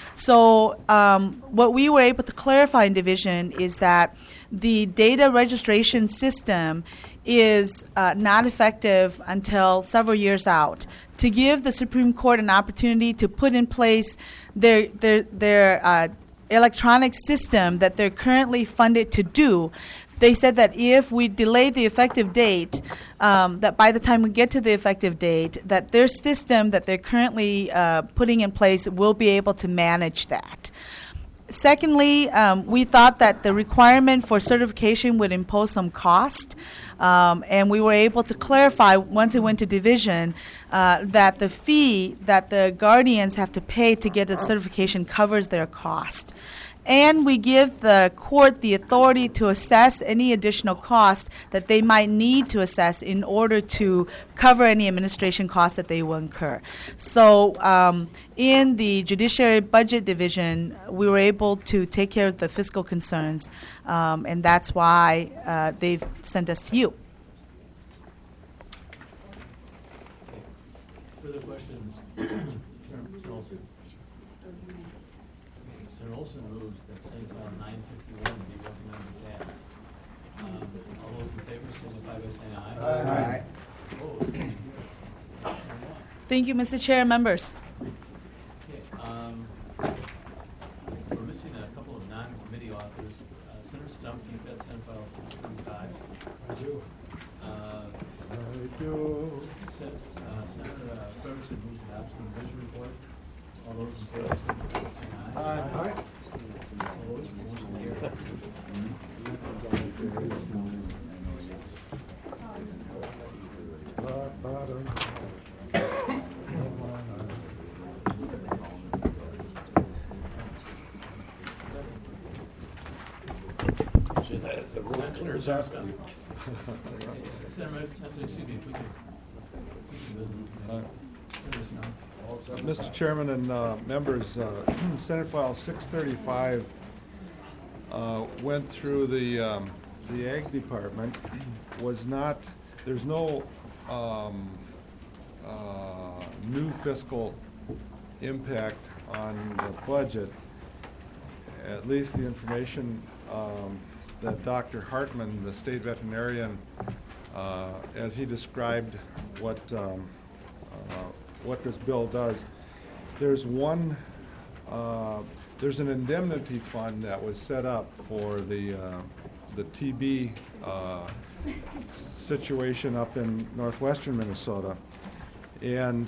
So um, what we were able to clarify in division is that the data registration system is uh, not effective until several years out. To give the Supreme Court an opportunity to put in place their their their uh, electronic system that they're currently funded to do, they said that if we delay the effective date, um, that by the time we get to the effective date, that their system that they're currently uh, putting in place will be able to manage that. secondly, um, we thought that the requirement for certification would impose some cost, um, and we were able to clarify once it went to division uh, that the fee that the guardians have to pay to get the certification covers their cost. And we give the court the authority to assess any additional cost that they might need to assess in order to cover any administration costs that they will incur. So um, in the Judiciary Budget Division, we were able to take care of the fiscal concerns, um, and that's why uh, they've sent us to you. Further questions? Senator Olson. Senator Olson moves that Senate File nine fifty-one be recommended pass. Um, all those in favor signify by saying aye. Aye. Opposed? Thank you, Mister Chair and members. Okay, um, we're missing a couple of non-committee authors. Uh, Senator Stump, you've got Senate File six thirty-five. I do. Uh, I do. Sen- uh, Senator uh, Ferguson moves adoption of the vision report. All those in favor signify by saying aye. Aye. Aye. Opposed? Motion carried. That's the rule Senator clears Stump. up. Senator, Senator, excuse me, if we could. Senator Stump. Mister Chairman and uh, members, uh, Senate File six thirty-five uh, went through the um, the Ag Department. Was not, there's no um, uh, new fiscal impact on the budget. At least the information um, that Doctor Hartman, the state veterinarian, uh, as he described what um, uh, what this bill does. There's one, uh, there's an indemnity fund that was set up for the uh, the T B uh, situation up in northwestern Minnesota, and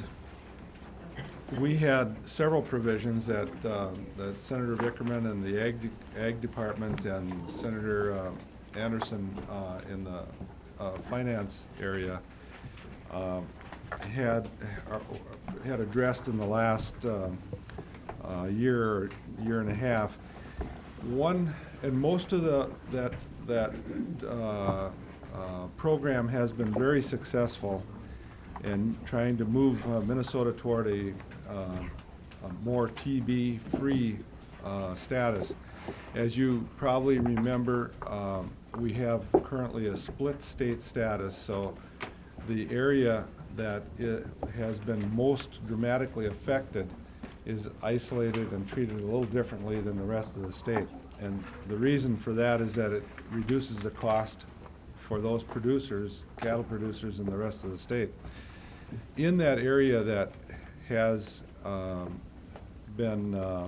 we had several provisions that uh, that Senator Vickerman and the Ag, De- Ag Department and Senator uh, Anderson uh, in the uh, finance area uh, had uh, had addressed in the last uh, uh, year, year and a half. One, and most of the that that uh, uh, program has been very successful in trying to move uh, Minnesota toward a, uh, a more T B-free uh, status. As you probably remember, um, we have currently a split state status, so the area that it has been most dramatically affected is isolated and treated a little differently than the rest of the state. And the reason for that is that it reduces the cost for those producers, cattle producers in the rest of the state. In that area that has um, been, uh,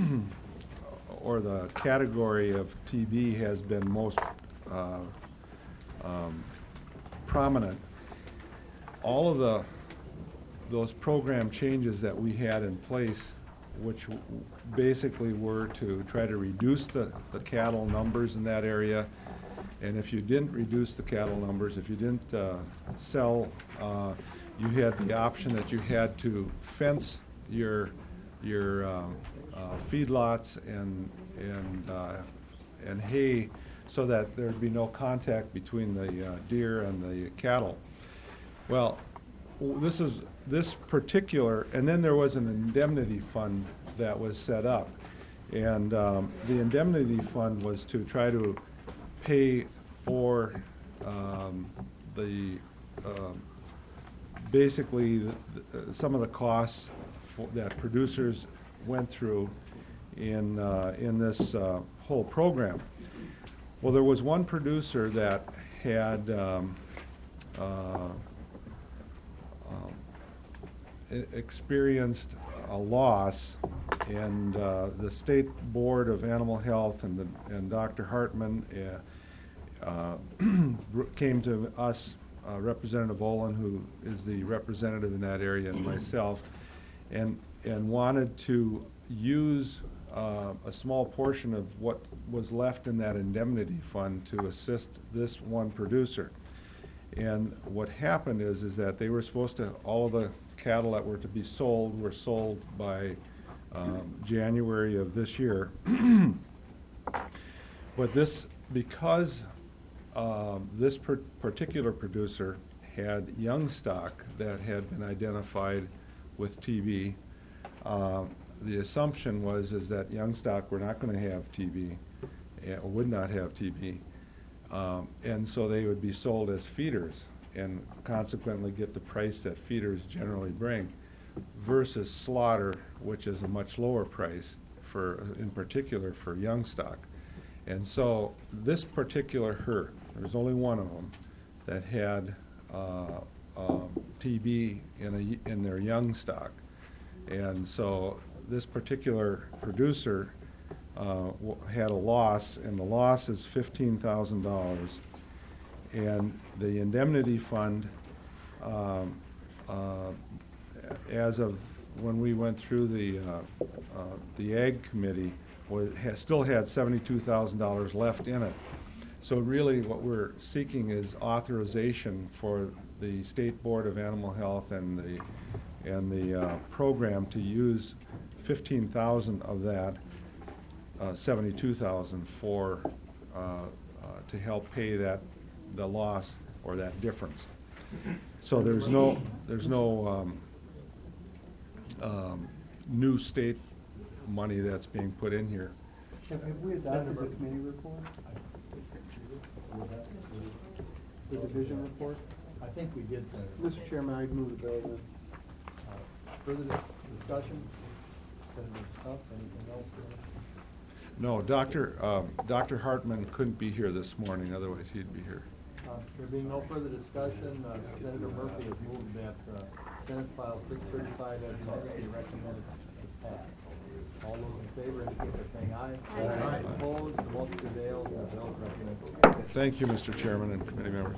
or the category of T B has been most uh, um, prominent, all of the those program changes that we had in place, which w- basically were to try to reduce the, the cattle numbers in that area. And if you didn't reduce the cattle numbers, if you didn't uh, sell, uh, you had the option that you had to fence your your um, uh, feedlots and and uh, and hay so that there'd be no contact between the uh, deer and the cattle. Well, w- this is this particular, and then there was an indemnity fund that was set up, and um, the indemnity fund was to try to pay for um, the uh, basically the, the, some of the costs for, that producers went through in uh, in this uh, whole program. Well, there was one producer that had um, uh, um, e- experienced a loss, and uh, the State Board of Animal Health and, the, and Doctor Hartman uh, uh, came to us, uh, Representative Olin, who is the representative in that area, and myself, and and wanted to use uh, a small portion of what was left in that indemnity fund to assist this one producer. And what happened is, is that they were supposed to, all of the cattle that were to be sold were sold by um, January of this year. But this, because um, this per particular producer had young stock that had been identified with T B, uh, the assumption was is that young stock were not going to have T B, or would not have T B, um, and so they would be sold as feeders and consequently get the price that feeders generally bring, versus slaughter, which is a much lower price for, in particular, for young stock. And so this particular herd, there's only one of them that had uh, um, T B in, a, in their young stock. And so this particular producer uh, w had a loss, and the loss is fifteen thousand dollars. And the indemnity fund, um, uh, as of when we went through the, uh, uh, the Ag Committee, was, has, still had seventy-two thousand dollars left in it. So really what we're seeking is authorization for the State Board of Animal Health and the, and the uh, program to use fifteen thousand dollars of that, uh, seventy-two thousand dollars for, uh, uh, to help pay that, the loss or that difference. So there's no, there's no um, um, new state money that's being put in here. Have have we adopted the committee report? The division report? I think we did, Senator. Mister Chairman, I'd move the bill then. Uh, Further dis discussion? Senator Stuff, anything else? No, Doctor Um, Doctor Hartman couldn't be here this morning, otherwise he'd be here. Uh, There being no further discussion, uh, Senator Murphy has moved that uh, Senate File six thirty-five as amended be recommended to pass. All those in favor indicate by saying aye. Aye. Aye. Opposed, the motion prevails, and the bill is recommended. Thank you, Mister Chairman and committee members.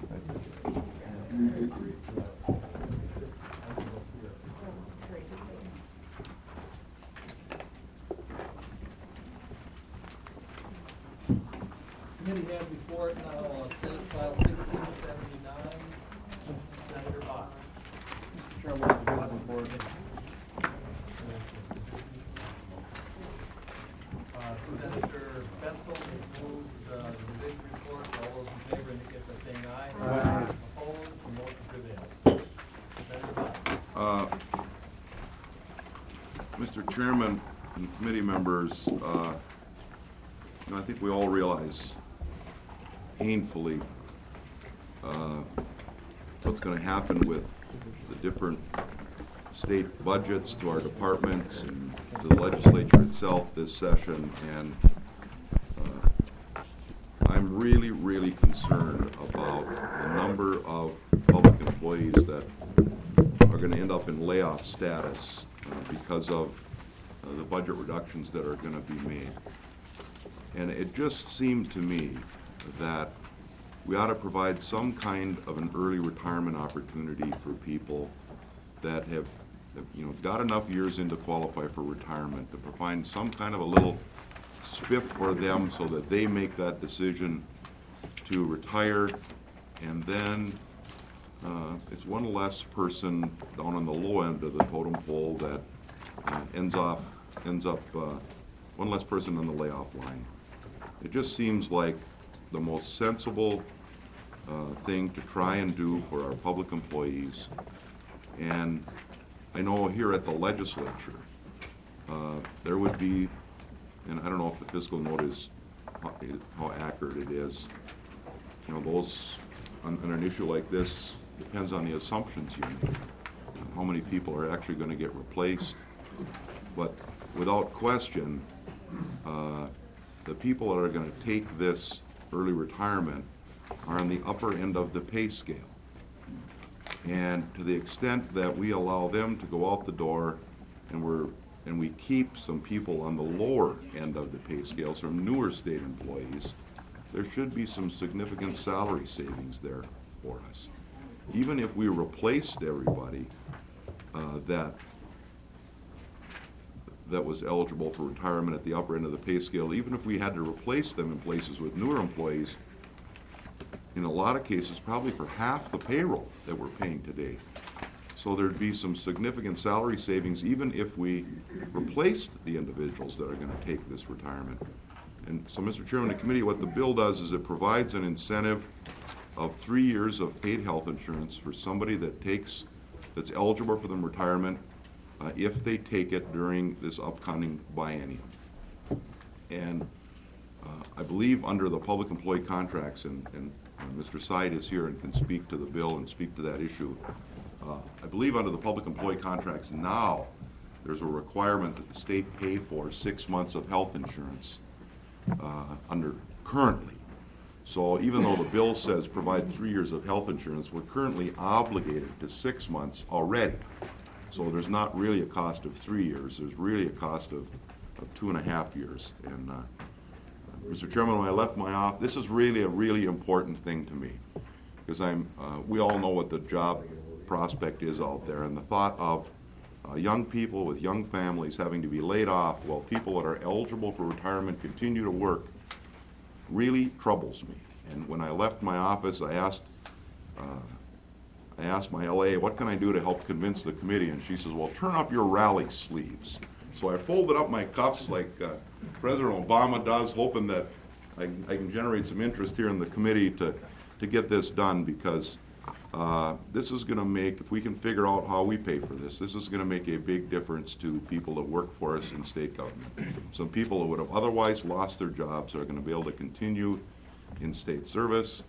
Committee has before it now uh, Senate File sixteen seventy-nine. Senator Bach. Mister Chairman, I'll move the board. Uh, Senator Betzel has moved uh, the division report. All those in favor indicate by saying aye. Aye. Opposed, the motion prevails. Senator Bach. Uh, Mister Chairman and committee members, uh, you know, I think we all realize painfully uh, what's going to happen with the different state budgets to our departments and to the legislature itself this session, and uh, I'm really, really concerned about the number of public employees that are going to end up in layoff status uh, because of uh, the budget reductions that are going to be made. And it just seemed to me that we ought to provide some kind of an early retirement opportunity for people that have, have, you know, got enough years in to qualify for retirement, to provide some kind of a little spiff for them so that they make that decision to retire, and then uh, it's one less person down on the low end of the totem pole that uh, ends off, ends up, uh, one less person on the layoff line. It just seems like the most sensible uh, thing to try and do for our public employees. And I know here at the legislature, uh, there would be, and I don't know if the fiscal note is how, how accurate it is, you know, those, on, on an issue like this, depends on the assumptions you make, how many people are actually going to get replaced. But without question, uh, the people that are going to take this early retirement are on the upper end of the pay scale. And to the extent that we allow them to go out the door and we're and we keep some people on the lower end of the pay scale, some newer state employees, there should be some significant salary savings there for us. Even if we replaced everybody uh, that that was eligible for retirement at the upper end of the pay scale, even if we had to replace them in places with newer employees, in a lot of cases, probably for half the payroll that we're paying today. So there'd be some significant salary savings even if we replaced the individuals that are going to take this retirement. And so, Mister Chairman, the committee, what the bill does is it provides an incentive of three years of paid health insurance for somebody that takes, that's eligible for the retirement uh, if they take it during this upcoming biennium. And uh, I believe under the public employee contracts, and, and uh, Mister Seid is here and can speak to the bill and speak to that issue. Uh, I believe under the public employee contracts now, there's a requirement that the state pay for six months of health insurance uh, under currently. So even though the bill says provide three years of health insurance, we're currently obligated to six months already. So there's not really a cost of three years. There's really a cost of, of two and a half years. And uh, Mister Chairman, when I left my office, this is really a really important thing to me, because I'm. Uh, we all know what the job prospect is out there, and the thought of uh, young people with young families having to be laid off while people that are eligible for retirement continue to work really troubles me. And when I left my office, I asked uh, I asked my L A, what can I do to help convince the committee? And she says, well, turn up your rally sleeves. So I folded up my cuffs like uh, President Obama does, hoping that I, I can generate some interest here in the committee to, to get this done, because Uh, this is going to make, if we can figure out how we pay for this, this is going to make a big difference to people that work for us in state government. Some people that would have otherwise lost their jobs are going to be able to continue in state service,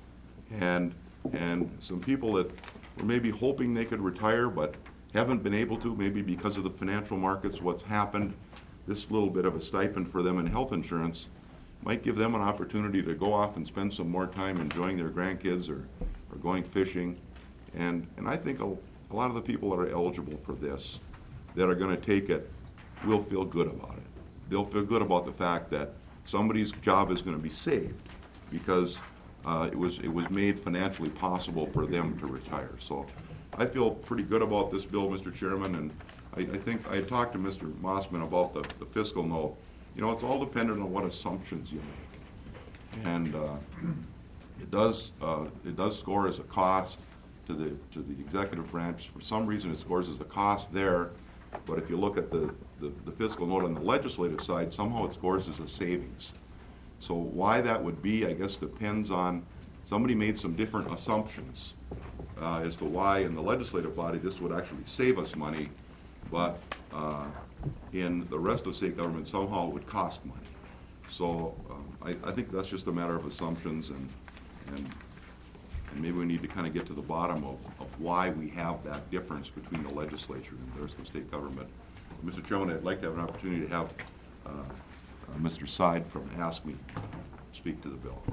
and and some people that were maybe hoping they could retire but haven't been able to, maybe because of the financial markets, what's happened, this little bit of a stipend for them in health insurance might give them an opportunity to go off and spend some more time enjoying their grandkids or or going fishing. And, and I think a, a lot of the people that are eligible for this, that are going to take it, will feel good about it. They'll feel good about the fact that somebody's job is going to be saved because uh, it was it was made financially possible for them to retire. So I feel pretty good about this bill, Mister Chairman, and I, I think I talked to Mister Mossman about the, the fiscal note. You know, it's all dependent on what assumptions you make. And uh, It does. Uh, it does score as a cost to the to the executive branch. For some reason, it scores as a cost there, but if you look at the, the, the fiscal note on the legislative side, somehow it scores as a savings. So why that would be, I guess, depends on somebody made some different assumptions uh, as to why in the legislative body this would actually save us money, but uh, in the rest of state government somehow it would cost money. So um, I, I think that's just a matter of assumptions, and. And, and maybe we need to kind of get to the bottom of, of why we have that difference between the legislature and the rest of the state government. Mister Chairman, I'd like to have an opportunity to have uh, uh, Mister Seid from AFSCME speak to the bill.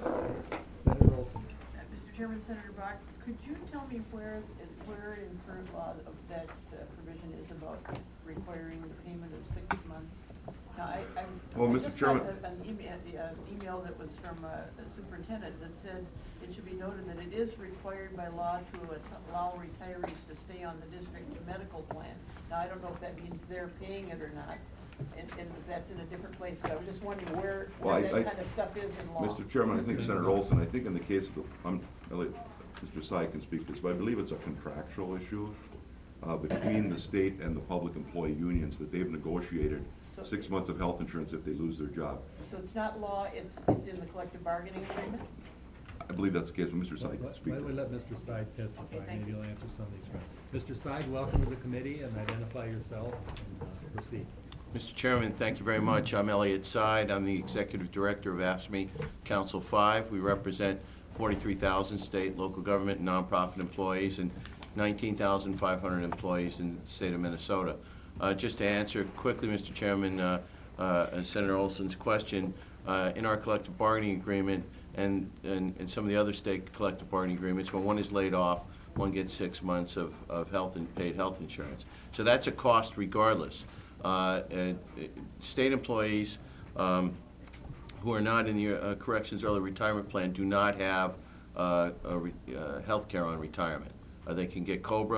Senator Olson. Uh, Mister Chairman, Senator Brock, could you tell me where where in current law of that uh, provision is about requiring the payment of six months? Now, I, I, well, I Mister just Chairman, got a, an email, uh, email that was from uh, the superintendent that said it should be noted that it is required by law to allow retirees to stay on the district medical plan. Now, I don't know if that means they're paying it or not, and, and if that's in a different place, but I was just wondering where, well, where I, that I, kind of stuff is in law. Mister Chairman, I think Senator Olson, I think in the case of the, um, Mister Seid can speak to this, but I believe it's a contractual issue uh, between the state and the public employee unions that they've negotiated so six months of health insurance if they lose their job. So it's not law, it's it's in the collective bargaining agreement? I believe that's the case. Mister Seid can speak. Why don't we let Mister Seid testify? Okay, thank Maybe you. he'll answer some of these questions. Mister Seid, welcome to the committee, and identify yourself and uh, proceed. Mister Chairman, thank you very much. I'm Elliot Seid. I'm the Executive Director of AFSCME Council five. We represent forty-three thousand state, local government, and nonprofit employees and nineteen thousand five hundred employees in the state of Minnesota. Uh, just to answer quickly, Mister Chairman, uh, uh, Senator Olson's question, uh, in our collective bargaining agreement and, and, and some of the other state collective bargaining agreements, when one is laid off, one gets six months of, of health and paid health insurance. So that's a cost regardless. Uh, uh, state employees um, who are not in the uh, Corrections Early Retirement Plan do not have uh, a re uh, health care on retirement. Uh, they can get COBRA,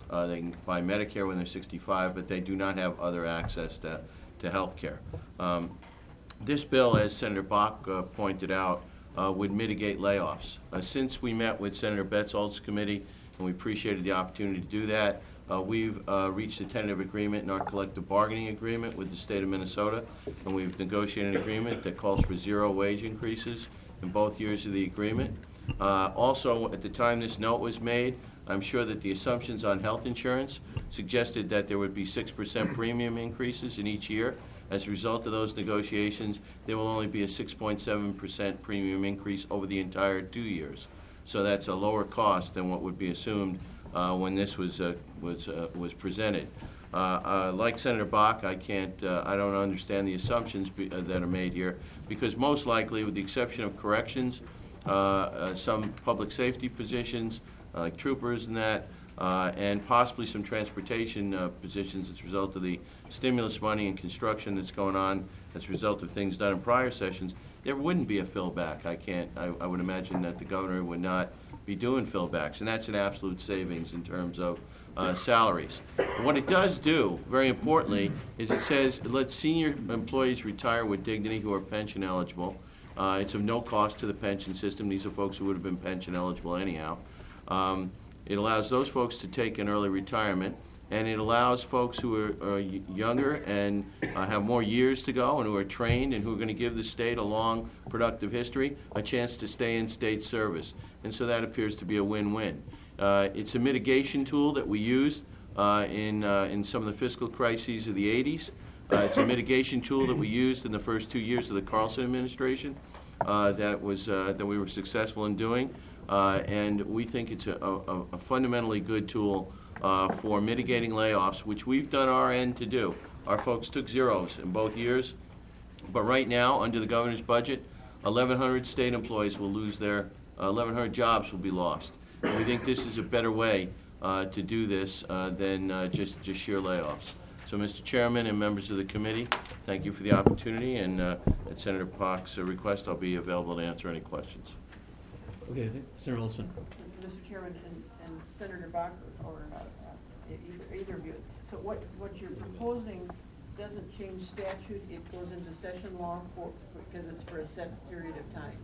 Uh, They can buy Medicare when they're sixty-five, but they do not have other access to, to health care. Um, This bill, as Senator Bach uh, pointed out, uh, would mitigate layoffs. Uh, Since we met with Senator Betzold's committee, and we appreciated the opportunity to do that, uh, we've uh, reached a tentative agreement in our collective bargaining agreement with the state of Minnesota, and we've negotiated an agreement that calls for zero wage increases in both years of the agreement. Uh, Also, at the time this note was made, I'm sure that the assumptions on health insurance suggested that there would be six percent premium increases in each year. As a result of those negotiations, there will only be a six point seven percent premium increase over the entire two years. So that's a lower cost than what would be assumed uh, when this was uh, was uh, was presented. Uh, uh, like Senator Bach, I can't, uh, I don't understand the assumptions be, uh, that are made here, because most likely, with the exception of corrections, uh, uh, some public safety positions, uh, like troopers and that, uh, and possibly some transportation uh, positions as a result of the stimulus money and construction that's going on as a result of things done in prior sessions, there wouldn't be a fillback. I can't, I, I would imagine that the governor would not be doing fillbacks, and that's an absolute savings in terms of uh, salaries. But what it does do, very importantly, is it says let senior employees retire with dignity who are pension eligible. Uh, it's of no cost to the pension system. These are folks who would have been pension eligible anyhow. Um, it allows those folks to take an early retirement, and it allows folks who are, are younger and uh, have more years to go and who are trained and who are going to give the state a long, productive history a chance to stay in state service. And so that appears to be a win-win. Uh, it's a mitigation tool that we used uh, in, uh, in some of the fiscal crises of the eighties. Uh, it's a mitigation tool that we used in the first two years of the Carlson administration uh, that, was, uh, that we were successful in doing. Uh, and we think it's a, a, a fundamentally good tool uh, for mitigating layoffs, which we've done our end to do. Our folks took zeros in both years, but right now, under the governor's budget, eleven hundred state employees will lose their, uh, eleven hundred jobs will be lost. And we think this is a better way uh, to do this uh, than uh, just, just sheer layoffs. So, Mister Chairman and members of the committee, thank you for the opportunity, and uh, at Senator Bach's uh, request, I'll be available to answer any questions. Okay, Senator Olson. Mister Chairman and, and Senator Bach or uh, uh, either, either of you. So what, what you're proposing doesn't change statute, it goes into session law for, because it's for a set period of time.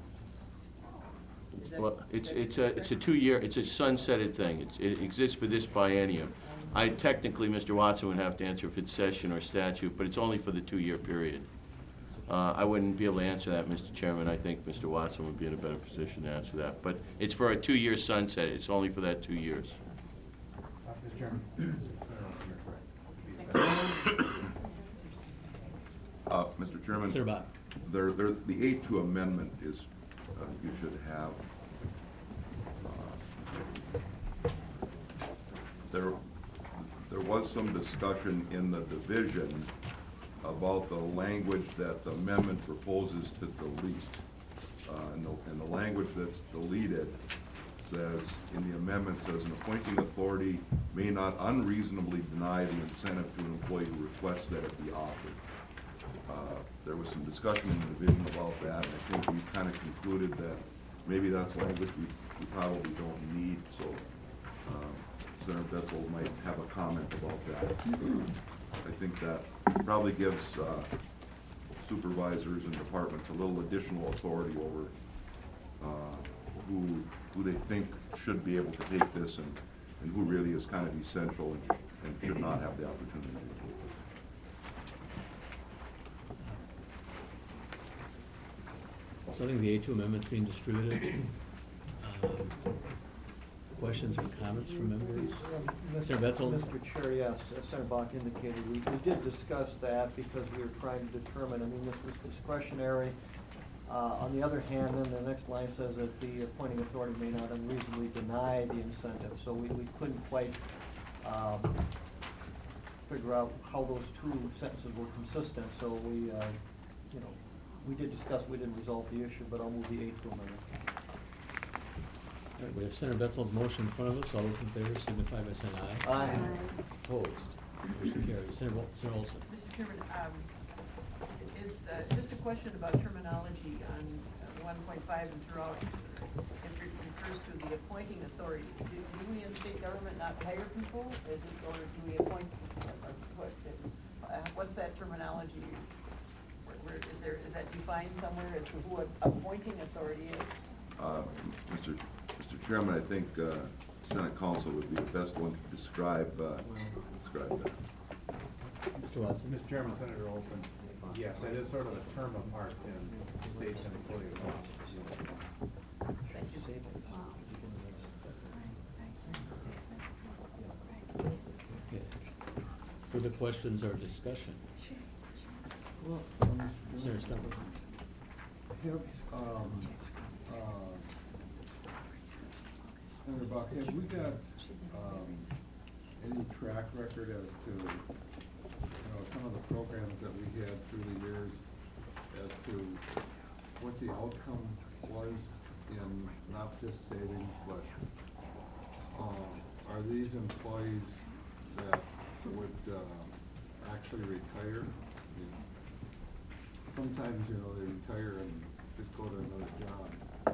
Is that- Well, it's, that it's a, it's a two-year, it's a sunsetted thing. It's, it exists for this biennium. I technically, Mister Watson would have to answer if it's session or statute, but it's only for the two-year period. Uh, I wouldn't be able to answer that, Mister Chairman. I think Mister Watson would be in a better position to answer that. But it's for a two-year sunset. It's only for that two years. Uh, Mister Chairman. Uh, Mister Chairman, Senator Bach. there, there, the A two amendment is, uh, you should have, uh, there, there was some discussion in the division about the language that the amendment proposes to delete. Uh, and the, and the language that's deleted says, in the amendment says, an appointing authority may not unreasonably deny the incentive to an employee who requests that it be offered. Uh, there was some discussion in the division about that, and I think we've kind of concluded that maybe that's language we, we probably don't need, so um, Senator Betzold might have a comment about that. I think that probably gives uh, supervisors and departments a little additional authority over uh, who who they think should be able to take this and, and who really is kind of essential and, and should not have the opportunity to take this. So I think the A two amendment's being distributed. Um, Questions or comments from members? Senator Betzold? Mister Chair, yes, as Senator Bach indicated, we, we did discuss that because we were trying to determine, I mean, this was discretionary. Uh, on the other hand, then the next line says that the appointing authority may not unreasonably deny the incentive. So we, we couldn't quite um, figure out how those two sentences were consistent. So we, uh, you know, we did discuss, we didn't resolve the issue, but I'll move the A two amendment. All right, we have Senator Betzold's motion in front of us. All those in favor signify by saying aye. Aye. Aye. Opposed? Motion carries. Senator, Senator Olson. Mister Chairman, um, is, uh, just a question about terminology on uh, one point five and throughout. It re- refers to the appointment appointing authority. Do do we in state government not hire people? Is it, or do we appoint, or what, uh, what's that terminology? Where, where, is there, is that defined somewhere as to who a- appointing authority is? Uh, Mister Mister Chairman, I think uh, Senate Council would be the best one to describe, uh, describe that. Mister Watson. Mister Chairman, Senator Olson, yes, that is sort of a term of art in state and employee law. Thank you. Further questions or discussion? Well, Senator Stump. Have, um, uh, Senator Buck, have we got, um, any track record as to, you know, some of the programs that we had through the years as to what the outcome was in not just savings, but, um, are these employees that would, uh, actually retire? I mean, sometimes, you know, they retire and just go to another job.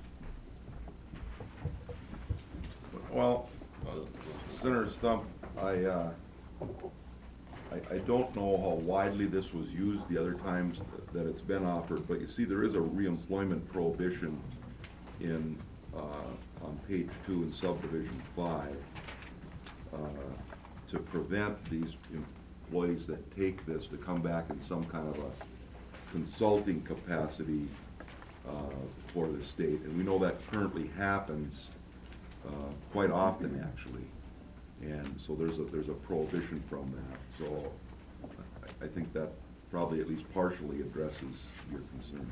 Well, uh, Senator Stump, I, uh, I, I don't know how widely this was used the other times that it's been offered, but you see, there is a reemployment prohibition in, uh, on page two in subdivision five, uh, to prevent these employees that take this to come back in some kind of a consulting capacity uh, for the state. And we know that currently happens uh, quite often, actually. And so there's a, there's a prohibition from that. So I, I think that probably at least partially addresses your concern.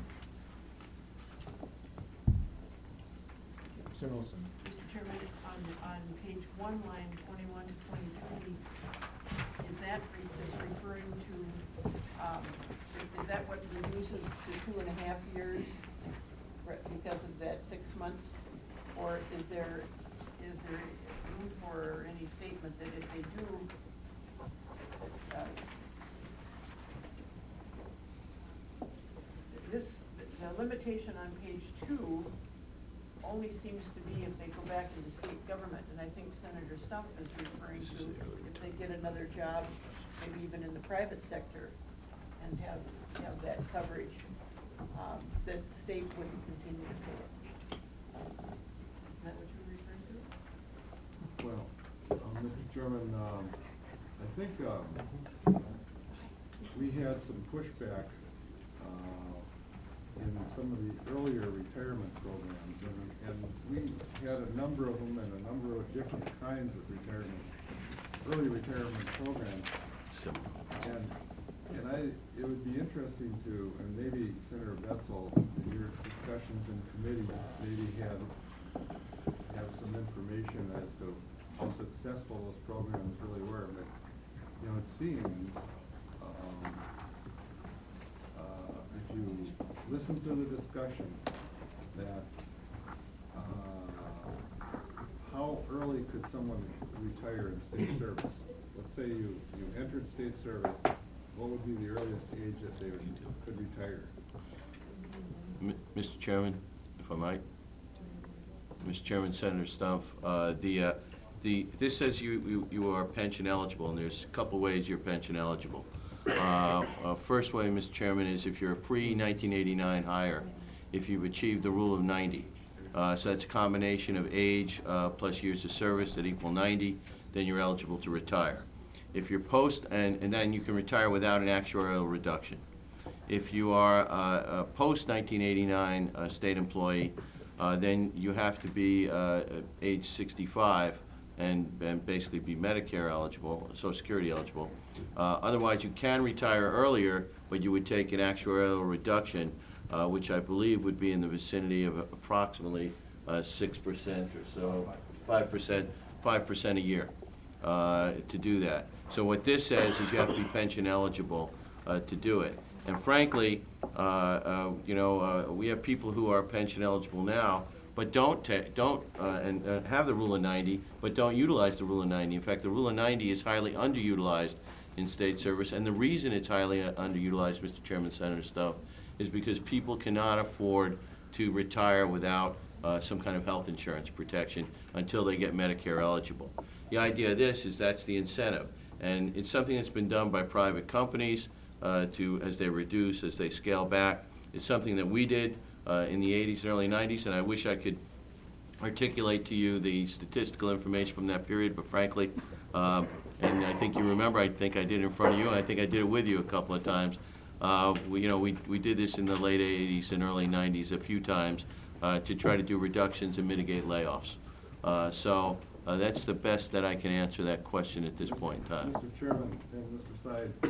Mister Olson. Mister Chairman, on, on page one, line twenty-one to twenty-three, is that re- just referring to, um, is, is that what reduces to two and a half years re- because of that six months? Or is there, is there room for any statement that if they do, uh, this, the limitation on page two only seems to be if they go back into state government, and I think Senator Stump is referring to if they get another job, maybe even in the private sector, and have, have that coverage, um, that state wouldn't continue to pay it. Isn't that what you're referring to? Well, uh, Mister Chairman, um, I think, um, we had some pushback, uh, in some of the earlier retirement programs, and, and we had a number of them and a number of different kinds of retirement, early retirement programs. And, and I, it would be interesting to, and maybe Senator Betzel, in your discussions in committee, maybe had, have some information as to how successful those programs really were, but, you know, it seems, um, uh, if you listen to the discussion, that uh, how early could someone retire in state service? Let's say you, you entered state service, what would be the earliest age that they would, could retire? M- Mister Chairman, if I might. Mister Chairman, Senator Stumpf, uh, the, uh, the, this says you, you, you are pension eligible, and there's a couple ways you're pension eligible. Uh, uh, first way, Mister Chairman, is if you're a pre nineteen eighty-nine hire, if you've achieved the rule of ninety. Uh, so that's a combination of age uh, plus years of service that equal ninety, then you're eligible to retire. If you're post, and, and then you can retire without an actuarial reduction. If you are uh, a post nineteen eighty-nine uh, state employee, uh, then you have to be uh, age sixty-five and, and basically be Medicare eligible, Social Security eligible. Uh, otherwise, you can retire earlier, but you would take an actuarial reduction, uh, which I believe would be in the vicinity of approximately uh, six percent or so, five percent, five percent a year uh, to do that. So what this says is you have to be pension eligible uh, to do it. And frankly, uh, uh, you know, uh, we have people who are pension eligible now, but don't ta- don't uh, and uh, have the rule of ninety, but don't utilize the rule of ninety. In fact, the rule of ninety is highly underutilized in state service, and the reason it's highly uh, underutilized, Mister Chairman, Senator Stumpf, is because people cannot afford to retire without uh, some kind of health insurance protection until they get Medicare eligible. The idea of this is that's the incentive, and it's something that's been done by private companies uh, to as they reduce, as they scale back. It's something that we did uh, in the eighties and early nineties, and I wish I could articulate to you the statistical information from that period, but frankly, um, and I think you remember, I think I did it in front of you, and I think I did it with you a couple of times. Uh, we, you know, we, we did this in the late eighties and early nineties a few times uh, to try to do reductions and mitigate layoffs. Uh, so uh, that's the best that I can answer that question at this point in time. Mister Chairman and Mister Syed,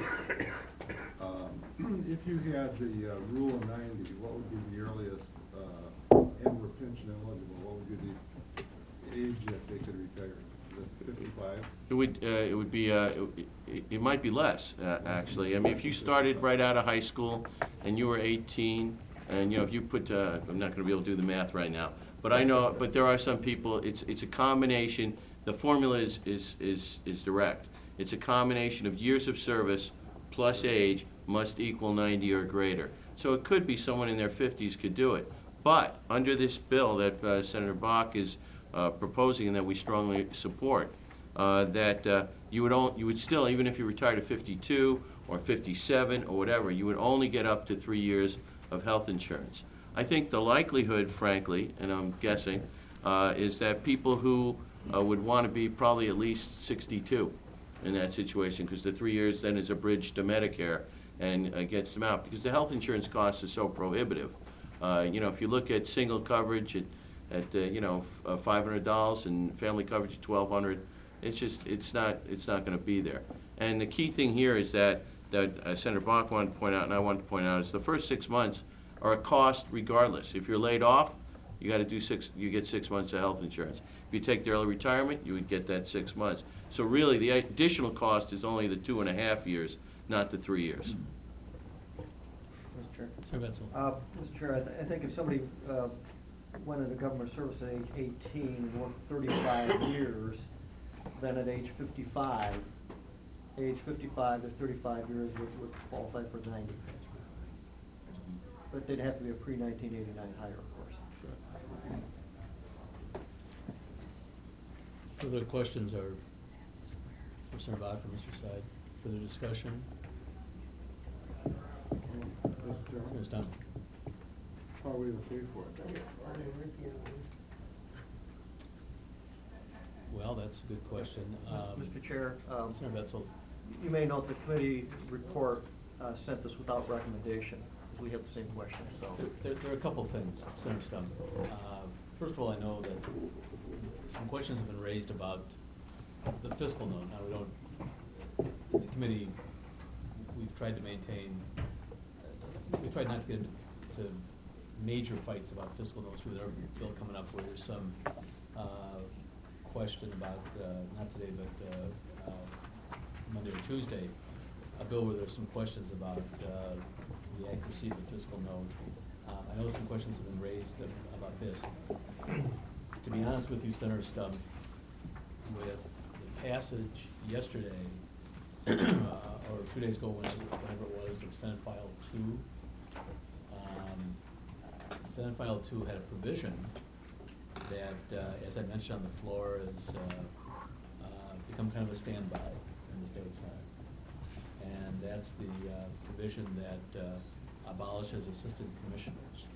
um, if you had the uh, Rule of ninety, what would be the earliest, uh, and were pension eligible, what would be the age that they could retire? Is it fifty-five? It would, uh, it would be, uh, it, it might be less, uh, actually. I mean, if you started right out of high school and you were eighteen, and, you know, if you put, uh, I'm not going to be able to do the math right now, but I know, but there are some people, it's, it's a combination, the formula is, is, is, is direct. It's a combination of years of service plus age must equal ninety or greater. So it could be someone in their fifties could do it. But under this bill that uh, Senator Bach is uh, proposing and that we strongly support, uh, that uh, you would only, you would still, even if you retired at fifty-two or fifty-seven or whatever, you would only get up to three years of health insurance. I think the likelihood, frankly, and I'm guessing, uh, is that people who uh, would want to be probably at least sixty-two in that situation, because the three years then is a bridge to Medicare and uh, gets them out, because the health insurance cost is so prohibitive. Uh, you know, if you look at single coverage at, at uh, you know, uh, five hundred dollars and family coverage at twelve hundred dollars, it's just, it's not, it's not going to be there. And the key thing here is that, that uh, Senator Bach wanted to point out, and I wanted to point out, is the first six months are a cost regardless. If you're laid off, you got to do six, you get six months of health insurance. If you take the early retirement, you would get that six months. So really, the additional cost is only the two and a half years, not the three years. Mister Chair. Sir Betzel. Uh, Mister Chair, I, th- I think if somebody uh, went into government service at age eighteen and worked thirty-five years, then at age fifty-five, age fifty-five to thirty-five years would, would qualify for ninety. But they'd have to be a pre nineteen eighty-nine hire, of course. Further questions are for Senator Bach or Mister Syed? Further discussion? Mister Chairman? Senator Stump. How are we to pay for it? Well, that's a good question. Um, Mister Chair, um, Senator Betzel. you may note the committee report uh, sent this without recommendation. We have the same question, so. There, there are a couple of things, Senator Stump. Uh, first of all, I know that some questions have been raised about the fiscal note. Now, we don't, in the committee, we've tried to maintain, uh, we tried not to get into major fights about fiscal notes with our bill coming up where there's some uh, question about, uh, not today, but uh, uh, Monday or Tuesday, a bill where there's some questions about uh, the accuracy of the fiscal note. Uh, I know some questions have been raised about this. To be honest with you, Senator Stubb, with the passage yesterday, uh, or two days ago, whenever, whenever it was, of Senate File two, um, Senate File two had a provision that, uh, as I mentioned on the floor, has uh, uh, become kind of a standby in the state Senate. And that's the uh, provision that uh, abolishes assistant commissioners.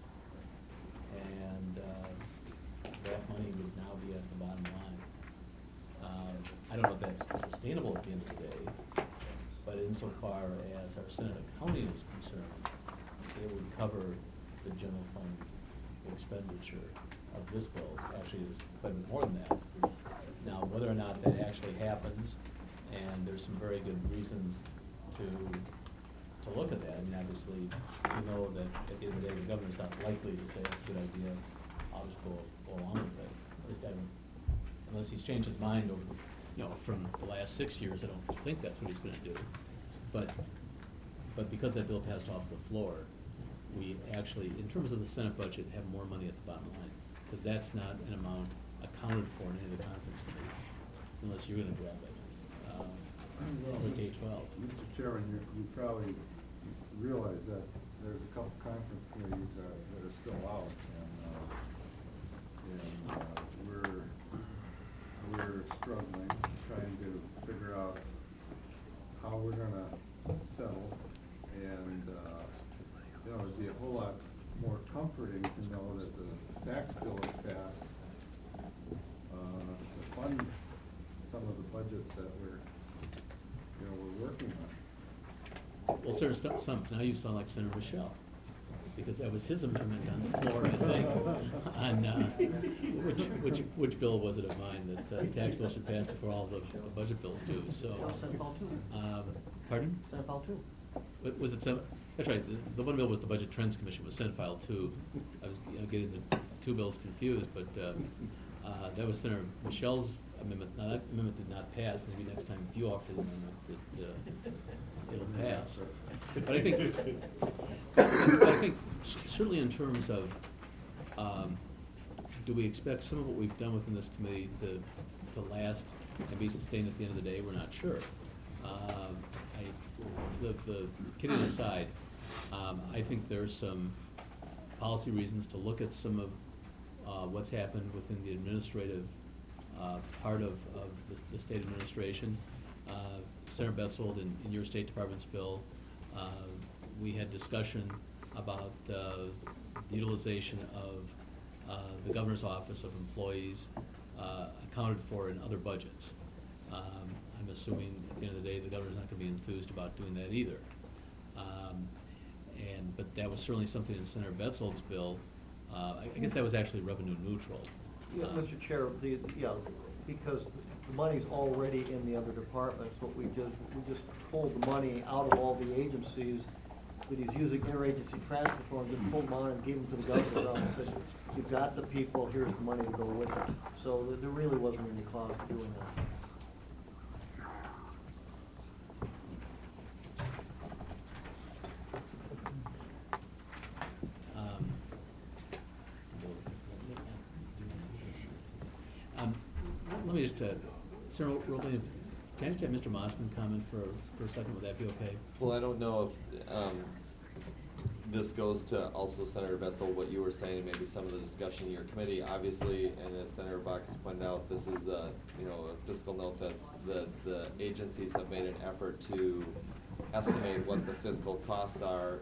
And uh, that money would now be at the bottom line. Uh, I don't know if that's sustainable at the end of the day, but insofar as our Senate accounting is concerned, it would cover the general fund expenditure of this bill. Actually, it's quite a bit more than that. Now, whether or not that actually happens, and there's some very good reasons to to look at that. I mean, obviously, we know that at the end of the day, the governor's not likely to say it's a good idea. I'll just go, go along with it. At least I don't, unless he's changed his mind over, you know, from the last six years. I don't think that's what he's going to do. But, but because that bill passed off the floor, we actually, in terms of the Senate budget, have more money at the bottom line, because that's not an amount accounted for in any of the conference committees, unless you're going to grab it. Um, for K twelve. Mister Chairman, you, you probably realize that there's a couple conference committees uh, that are still out, and uh, and, uh, we're, we're struggling, trying to figure out how we're gonna settle, and, uh, you know, it'd be a whole lot more comforting to know that the tax bill is passed, uh, to fund some of the budgets that we're, you know, we're working on. Well, Senator Stu- Stump, now you sound like Senator Michelle, because that was his amendment on the floor, I think, on, uh, which, which, which bill was it of mine, that uh, tax bill should pass before all the the budget bills do, so. Senate Bill two. Um, Pardon? Senate Bill two. Wa- Was it Senate? That's right, the, the one bill was the Budget Trends Commission, was Senate File two. I was you know, getting the two bills confused, but uh, uh, that was Senator Michelle's amendment. Now, that amendment did not pass. Maybe next time if you offer the amendment, it, uh, it'll pass. But I think, I think s- certainly in terms of, um, do we expect some of what we've done within this committee to, to last and be sustained at the end of the day? We're not sure. Um, I, the, the kidding aside, um, I think there's some policy reasons to look at some of uh, what's happened within the administrative uh, part of, of the, the state administration. Uh, Senator Betzold, in, in your State Department's bill, uh, we had discussion about uh, the utilization of uh, the governor's office of employees uh, accounted for in other budgets. Um, I'm assuming at the end of the day the governor's not going to be enthused about doing that either. Um, and but that was certainly something in Senator Betzold's bill. Uh, I, I guess that was actually revenue neutral. Yeah, Uh, Mister Chair, the, yeah, because the money's already in the other departments, what we just, we just pulled the money out of all the agencies that he's using interagency transfer for, and just pulled them out and gave them to the governor's office. Said, you've got the people, here's the money to go with it. So there- there really wasn't any clause for doing that. Um, um, let me just, uh, Senator Roblin, can I just have Mister Mossman comment for, for a second? Would that be okay? Well, I don't know if um, this goes to also Senator Betzel, what you were saying, maybe some of the discussion in your committee. Obviously, and as Senator Bach has pointed out, this is a, you know, a fiscal note that's, the, the agencies have made an effort to estimate what the fiscal costs are.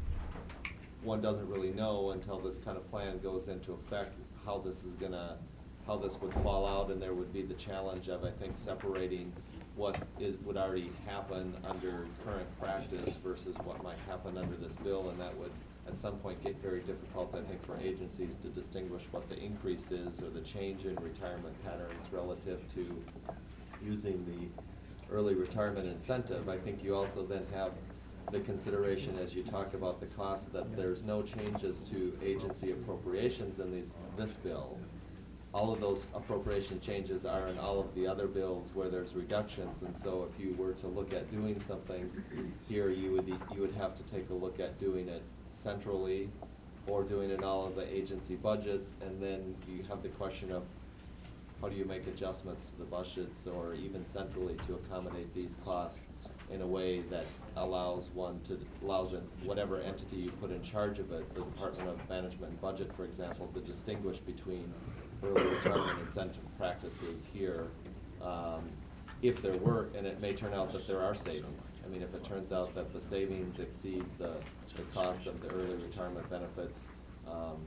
One doesn't really know until this kind of plan goes into effect how this is gonna, how this would fall out, and there would be the challenge of, I think, separating what is, would already happen under current practice versus what might happen under this bill, and that would at some point get very difficult, I think, for agencies to distinguish what the increase is or the change in retirement patterns relative to using the early retirement incentive. I think you also then have the consideration as you talk about the cost that there's no changes to agency appropriations in these, this bill. All of those appropriation changes are in all of the other bills where there's reductions, and so if you were to look at doing something here, you would, you would have to take a look at doing it centrally or doing it in all of the agency budgets, and then you have the question of how do you make adjustments to the budgets or even centrally to accommodate these costs in a way that allows one to, allows it, whatever entity you put in charge of it, the Department of Management and Budget, for example, to distinguish between early retirement incentive practices here, um, if there were, and it may turn out that there are savings. I mean, if it turns out that the savings exceed the, the cost of the early retirement benefits, um,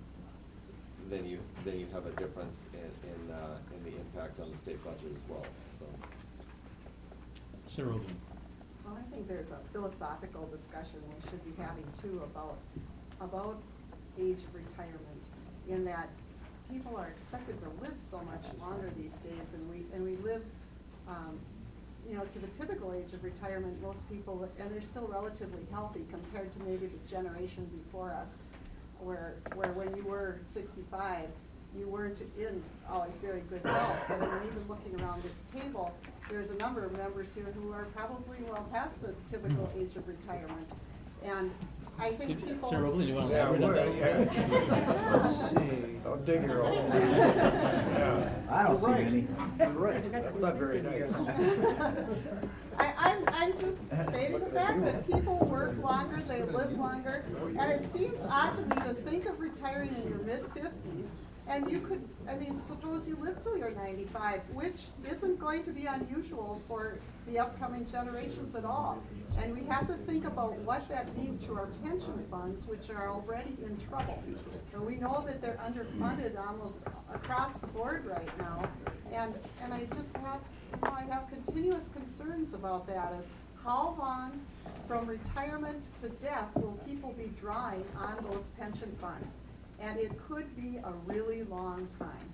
then you then you have a difference in in, uh, in the impact on the state budget as well. So, Senator Roblin. Well, I think there's a philosophical discussion we should be having too about about age of retirement, in that people are expected to live so much longer these days, and we and we live, um, you know, to the typical age of retirement. Most people, and they're still relatively healthy compared to maybe the generation before us, where where when you were sixty-five, you weren't in always very good health. And then even looking around this table, there's a number of members here who are probably well past the typical age of retirement. And I think people... Senator Roblin, you want to Yeah, elaborate on we're- that? yeah. Let's see. Don't dig your hole. Yeah. I don't You're see right. any. You're right. That's not very nice. I, I'm, I'm just stating the fact that people work longer, they live longer, and it seems odd to me to think of retiring in your mid-fifties And you could, I mean, suppose you live till you're ninety-five, which isn't going to be unusual for the upcoming generations at all. And we have to think about what that means to our pension funds, which are already in trouble. And we know that they're underfunded almost across the board right now. And, and I just have, you know, I have continuous concerns about that, as how long from retirement to death will people be drawing on those pension funds? And it could be a really long time.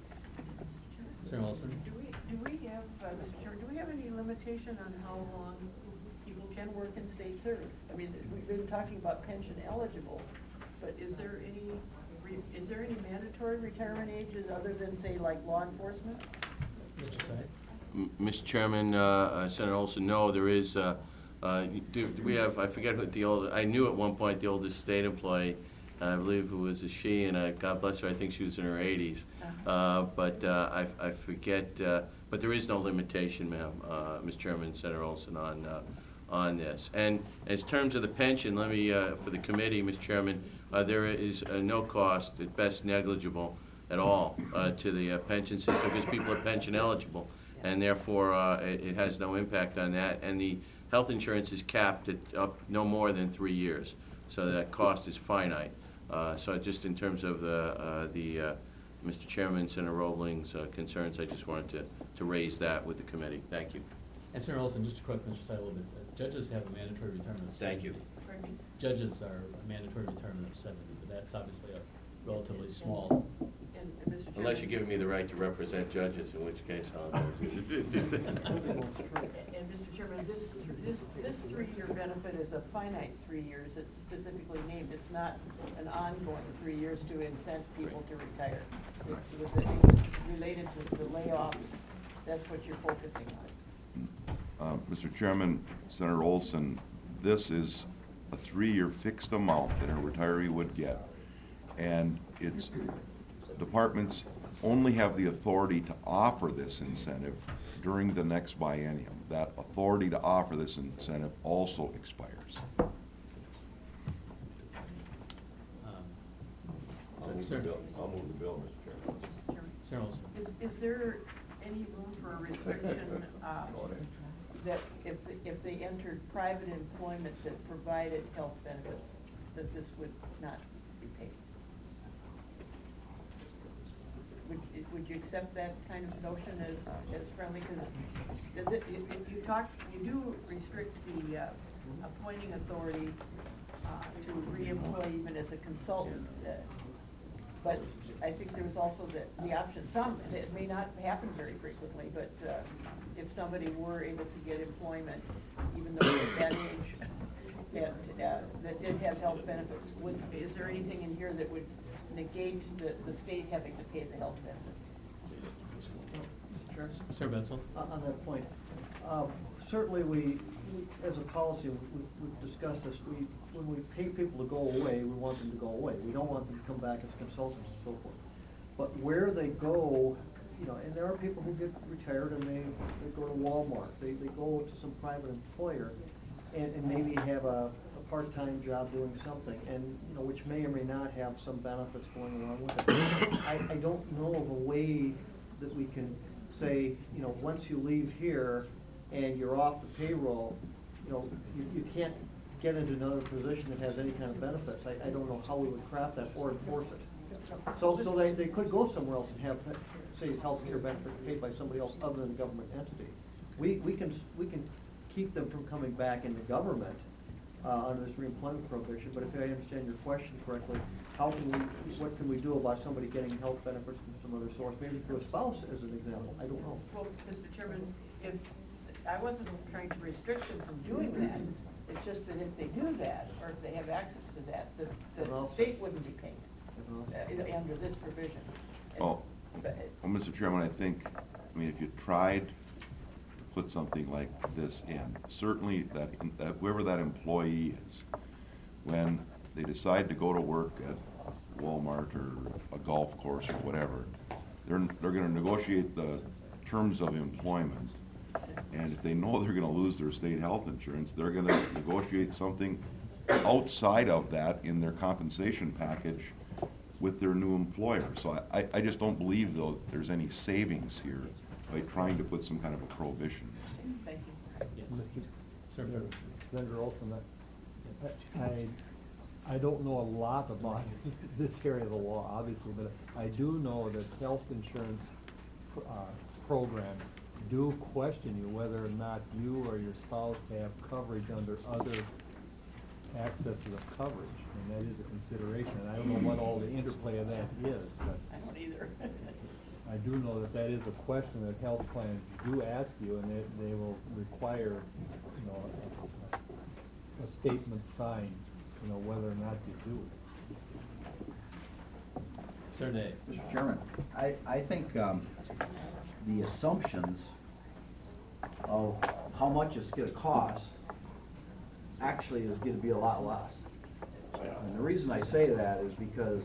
Senator Olson? Do we, do we have, uh, Mister Chairman, do we have any limitation on how long people can work in state service? I mean, we've been talking about pension eligible, but is there any, re- is there any mandatory retirement ages other than, say, like law enforcement? Mister Syed? M- Mister Chairman, uh, uh, Senator Olson, no, there is, uh, uh, do, do we have, I forget what the old, I knew at one point the oldest state employee, I believe it was a she, and uh, God bless her, I think she was in her eighties. Uh, but uh, I, I forget, uh, but there is no limitation, ma'am, uh, Mister Chairman, Senator Olson, on uh, on this. And in terms of the pension, let me, uh, for the committee, Mister Chairman, uh, there is uh, no cost, at best negligible, at all uh, to the uh, pension system because people are pension eligible, and therefore uh, it, it has no impact on that. And the health insurance is capped at up no more than three years, so that cost is finite. Uh, so just in terms of the, uh, the uh, Mister Chairman, Senator Robling's uh, concerns, I just wanted to, to raise that with the committee. Thank you. And Senator Olson, just to correct Mister Syed a little bit, uh, judges have a mandatory retirement of seventy. Thank you. Judges are a mandatory retirement of seventy, but that's obviously a relatively small. And, and Mister Chairman, Unless you're giving me the right to represent judges, in which case I'll do that. And Mister Chairman, this, this, this three-year benefit is a finite three years. It's specifically named. It's not an ongoing three years to incent people to retire. It was, it was related to the layoffs. That's what you're focusing on. Uh, Mister Chairman, Senator Olson, this is a three-year fixed amount that a retiree would get. And it's, departments only have the authority to offer this incentive during the next biennium. That authority to offer this incentive also expires. Um, I'll move the bill, I'll move the bill, Mister Chairman. Senator Olson? Is, is there any room for a restriction uh, that if, the- if they entered private employment that provided health benefits, that this would not be paid? Would, would you accept that kind of notion as, as friendly? Because it, you, you talk, you do restrict the uh, appointing authority uh, to reemploy even as a consultant. Uh, but I think there was also the, the option, some, it may not happen very frequently, but uh, if somebody were able to get employment, even though at that age, that, uh, that did have health benefits, would, is there anything in here that would negate the, the state having to pay the health benefit? Senator Benson? Uh, on that point, uh, certainly we, we, as a policy, we, we've discussed this. We, when we pay people to go away, we want them to go away. We don't want them to come back as consultants and so forth. But where they go, you know, and there are people who get retired and they, they go to Walmart. They, they go to some private employer and, and maybe have a, a part-time job doing something, and you know, which may or may not have some benefits going along with it. I, I don't know of a way that we can say, you know, once you leave here and you're off the payroll, you know, you, you can't get into another position that has any kind of benefits. I, I don't know how we would craft that or enforce it. So, so they, they could go somewhere else and have, say, health care benefits paid by somebody else other than a government entity. We, we can, we can keep them from coming back into government uh, under this reemployment prohibition, but if I understand your question correctly, how can we, what can we do about somebody getting health benefits from some other source, maybe through a spouse as an example? I don't know. Well, Mister Chairman, if, I wasn't trying to restrict them from doing that. It's just that if they do that, or if they have access to that, the, the state wouldn't be paying it uh, under this provision. Oh, well, Mister Chairman, I think, I mean, if you tried to put something like this in, certainly that, that whoever that employee is, when they decide to go to work at Walmart or a golf course or whatever, they're, they're going to negotiate the terms of employment. And if they know they're going to lose their state health insurance, they're going to negotiate something outside of that in their compensation package with their new employer. So I, I, I just don't believe, though, there's any savings here by trying to put some kind of a prohibition. Thank you. Yes. Sir, Yeah, Senator Olson, I, I, I don't know a lot about this area of the law, obviously, but I do know that health insurance uh, programs do question you whether or not you or your spouse have coverage under other accesses of coverage, and that is a consideration. And I don't know what all the interplay of that is, but I don't either. I do know that that is a question that health plans do ask you, and they, they will require, you know, a, a statement signed, you know, whether or not you do. Sir Day. Mister Chairman, I, I think um, the assumptions of how much it's going to cost actually is going to be a lot less. And the reason I say that is because,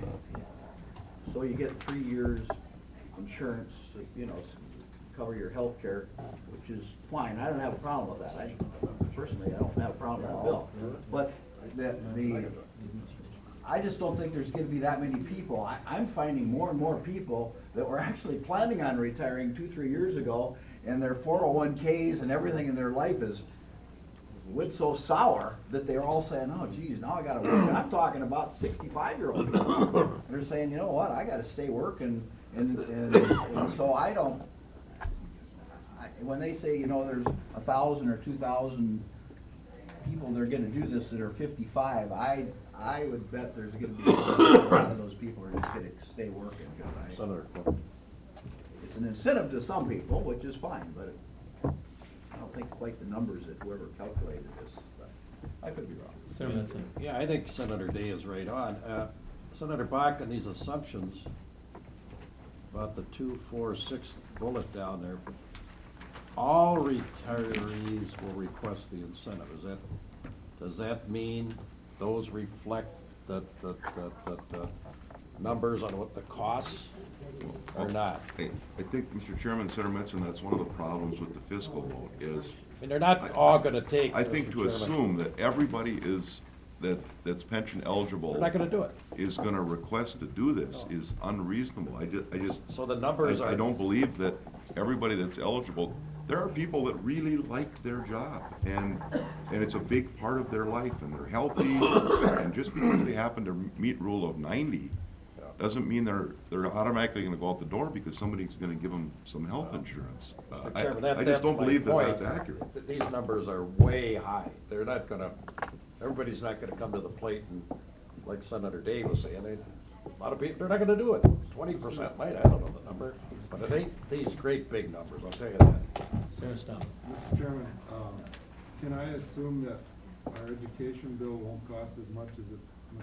so you get three years insurance, you know, cover your health care, which is fine. I don't have a problem with that. I personally, I don't have a problem with that bill. But that the, I just don't think there's going to be that many people. I, I'm finding more and more people that were actually planning on retiring two, three years ago, and their four oh one Ks and everything in their life is went so sour that they're all saying, "Oh, geez, now I got to work." And I'm talking about sixty-five-year-old people. They're saying, "You know what? I got to stay working." And, and, and so I don't. I, when they say, you know, there's a thousand or two thousand people that are going to do this that are fifty-five, I I would bet there's going to be a lot of those people are just going to stay working. I, Senator, it's an incentive to some people, which is fine, but it, I don't think quite the numbers that whoever calculated this. But I could be wrong. Sir Benson. Yeah, I think Senator Day is right on. Uh, Senator Bach, and these assumptions about the two, four, six bullet down there, all retirees will request the incentive. Is that, does that mean those reflect the, the, the, the, the numbers on what the costs or not? I, I think, Mister Chairman, Senator Metzen, that's one of the problems with the fiscal vote is. I mean, they're not I, all going to take. I think Mister to Chairman. assume that everybody is that that's pension eligible. They're not going to do it. Is going to request to do this No. is unreasonable. I just, I just. So the numbers I, are. I don't believe that everybody that's eligible. There are people that really like their job, and and it's a big part of their life, and they're healthy, and just because they happen to meet rule of ninety, doesn't mean they're they're automatically going to go out the door because somebody's going to give them some health insurance. Uh, Mister I, Chairman, that- I just that's don't my believe that point. that's accurate. Th- These numbers are way high. They're not going to. Everybody's not going to come to the plate and, like Senator Day was saying, they, a lot of people they're not going to do it. Twenty percent might. I don't know the number, but it ain't these great big numbers. I'll tell you that. Sarah Stump. Mister Chairman, um, can I assume that our education bill won't cost as much as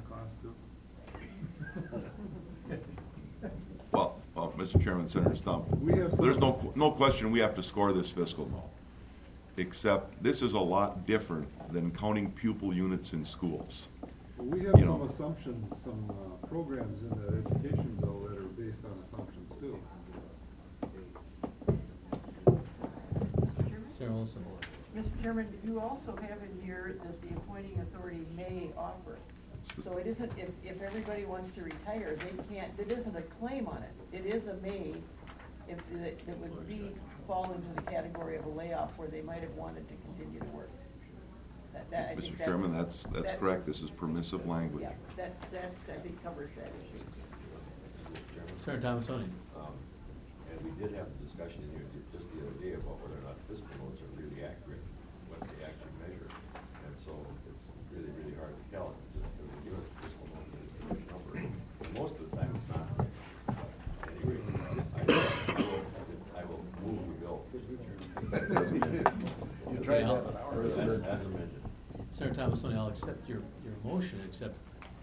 it's gonna cost to? Well, well, Mister Chairman, Senator Stump, We have some- there's no no question we have to score this fiscal note. Except this is a lot different than counting pupil units in schools. Well, we have You some know. assumptions, some uh, programs in the education bill that are based on assumptions too. Sarah Olson. Mister Chairman, you also have in here that the appointing authority may offer. So it isn't, if, if everybody wants to retire, they can't, it isn't a claim on it. It is a may, if, it it would be, fall into the category of a layoff where they might have wanted to continue to work. That, that, I Mister think that's. Chairman, that's that's that- correct. This is permissive language. Yeah, that, that, I think covers that issue. Sir Thomasoni. Um, and we did have a discussion in here ju- just the other day about whether or not fiscal notes are really accurate, what they actually measure. And so it's really, really hard to tell, just because we give it a fiscal note that it's a certain number. Most of the time it's not. But anyway, I, I will, I will move the bill. You tried that an hour As, ago. as amended. Senator Thomasoni, I'll accept your, your motion, except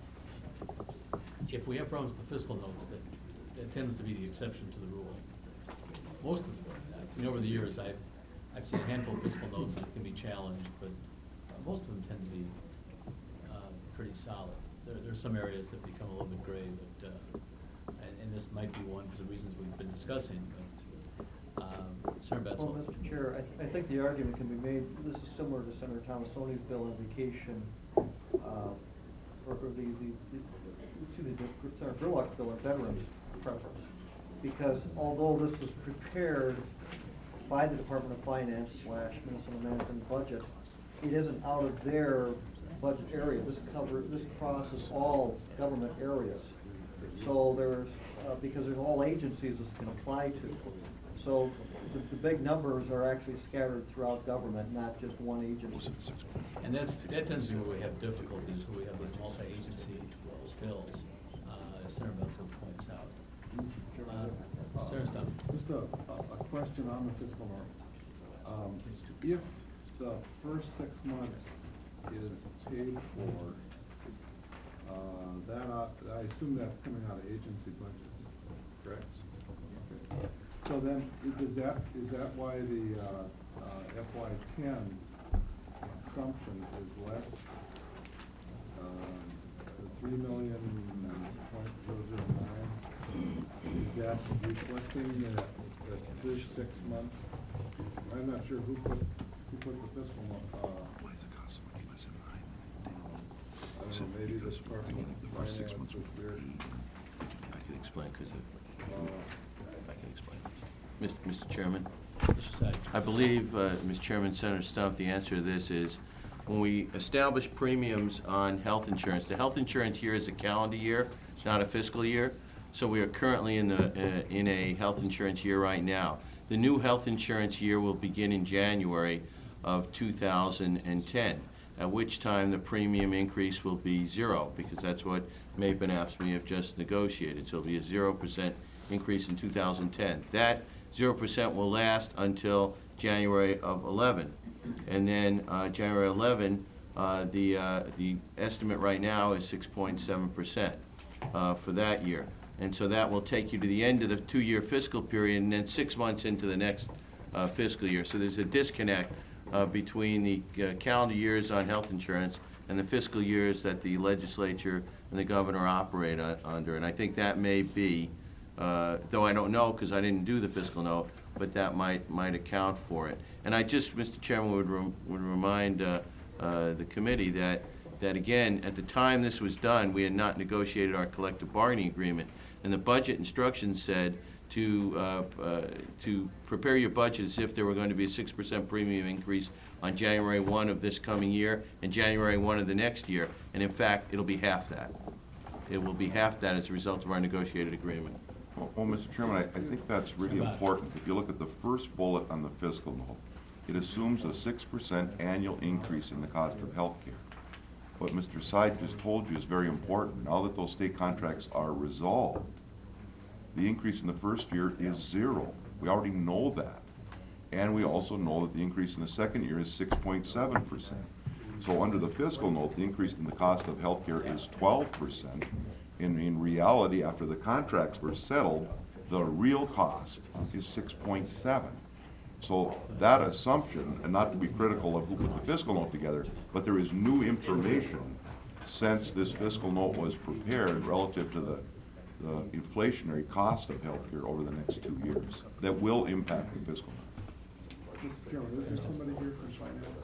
if we have problems with the fiscal notes, that, that tends to be the exception to the rule. Most of them, I mean, over the years, I've, I've seen a handful of fiscal notes that can be challenged, but uh, most of them tend to be uh, pretty solid. There, there's some areas that become a little bit gray, but, uh, and, and this might be one for the reasons we've been discussing, but, um, Senator Betzel. Well, Mister Chair, I, th- I think the argument can be made, this is similar to Senator Thomasoni's bill on vacation. Uh, or or the, the, the, excuse me, the Senator Gerlach's bill, a veterans preference. Because although this was prepared by the Department of Finance slash Minnesota Management Budget, it isn't out of their budget area. This covers, this crosses all government areas. So there's, uh, because there's all agencies this can apply to. So the, the big numbers are actually scattered throughout government, not just one agency. And that's, that tends to be where we have difficulties, where we have these multi-agency bills, uh, as Senator Benson points out. Uh, Senator Stump. Just a, a question on the fiscal norm. Um, if the first six months is paid for, uh, that, uh, I assume that's coming out of agency budgets, correct? Okay. So then, i- is that, is that why the, uh, uh, F Y ten assumption is less? Um, the three million point zero zero nine, is that reflecting that, that first six months? I'm not sure who put, who put the fiscal, uh, why does it cost so much less than nine? I don't know, maybe this Department of Finance was weird. I can explain, because Uh, I can explain. Mister Mister Chairman? Mister Side. I believe, uh, Mister Chairman, Senator Stumpf, the answer to this is when we establish premiums on health insurance, the health insurance year is a calendar year, not a fiscal year. So we are currently in the uh, in a health insurance year right now. The new health insurance year will begin in January of two thousand ten, at which time the premium increase will be zero, because that's what MAPE and AFSCME have just negotiated. So it'll be a zero percent increase in two thousand ten. That zero percent will last until January of eleven. And then uh, January eleven, uh, the, uh, the estimate right now is six point seven percent uh, for that year. And so that will take you to the end of the two-year fiscal period and then six months into the next uh, fiscal year. So there's a disconnect uh, between the uh, calendar years on health insurance and the fiscal years that the legislature and the governor operate on, under. And I think that may be, uh, though I don't know because I didn't do the fiscal note, but that might might account for it. And I just, Mister Chairman, would rem would remind uh, uh, the committee that that again, at the time this was done, we had not negotiated our collective bargaining agreement, and the budget instructions said to uh, uh, to prepare your budget as if there were going to be a six percent premium increase on January first of this coming year and January first of the next year, and in fact, it'll be half that. It will be half that as a result of our negotiated agreement. Well, well, Mister Chairman, I, I think that's really important. If you look at the first bullet on the fiscal note, it assumes a six percent annual increase in the cost of health care. What Mister Seid just told you is very important. Now that those state contracts are resolved, the increase in the first year is zero. We already know that. And we also know that the increase in the second year is six point seven percent. So under the fiscal note, the increase in the cost of health care is twelve percent. In, in reality, after the contracts were settled, the real cost is six point seven. So that assumption, and not to be critical of who put the fiscal note together, but there is new information since this fiscal note was prepared relative to the, the inflationary cost of health care over the next two years that will impact the fiscal note. Mister Chairman, is there somebody here from finance?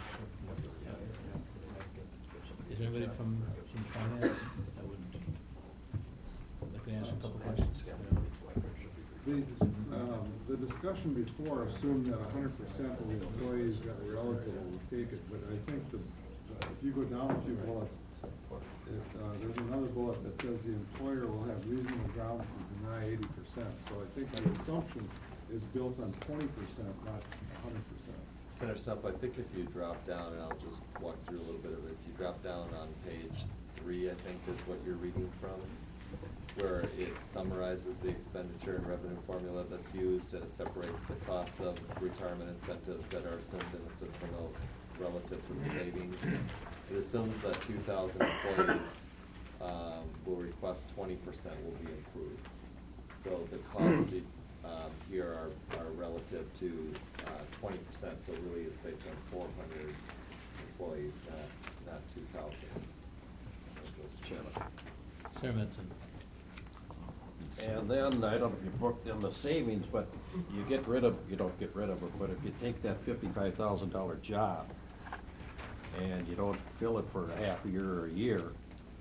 Is there anybody from, from finance that would like to answer a couple questions? The, um, the discussion before assumed that one hundred percent of the employees that were eligible would take it, but I think this, uh, if you go down a few bullets, it, uh, there's another bullet that says the employer will have reasonable grounds to deny eighty percent. So I think the assumption is built on twenty percent, not one hundred percent. Senator Stump, I think if you drop down, and I'll just walk through a little bit of it, if you drop down on page three, I think is what you're reading from, where it summarizes the expenditure and revenue formula that's used, and it separates the costs of retirement incentives that are assumed in the fiscal note relative to the savings. It assumes that two thousand employees um, will request twenty percent will be improved. So the costs um, here are, are relative to uh, twenty percent, so really it's based on four hundred employees, not, not two thousand. Senator Benson. And then, I don't know if you booked in the savings, but you get rid of, you don't get rid of it, but if you take that fifty-five thousand dollar job and you don't fill it for a half a year or a year,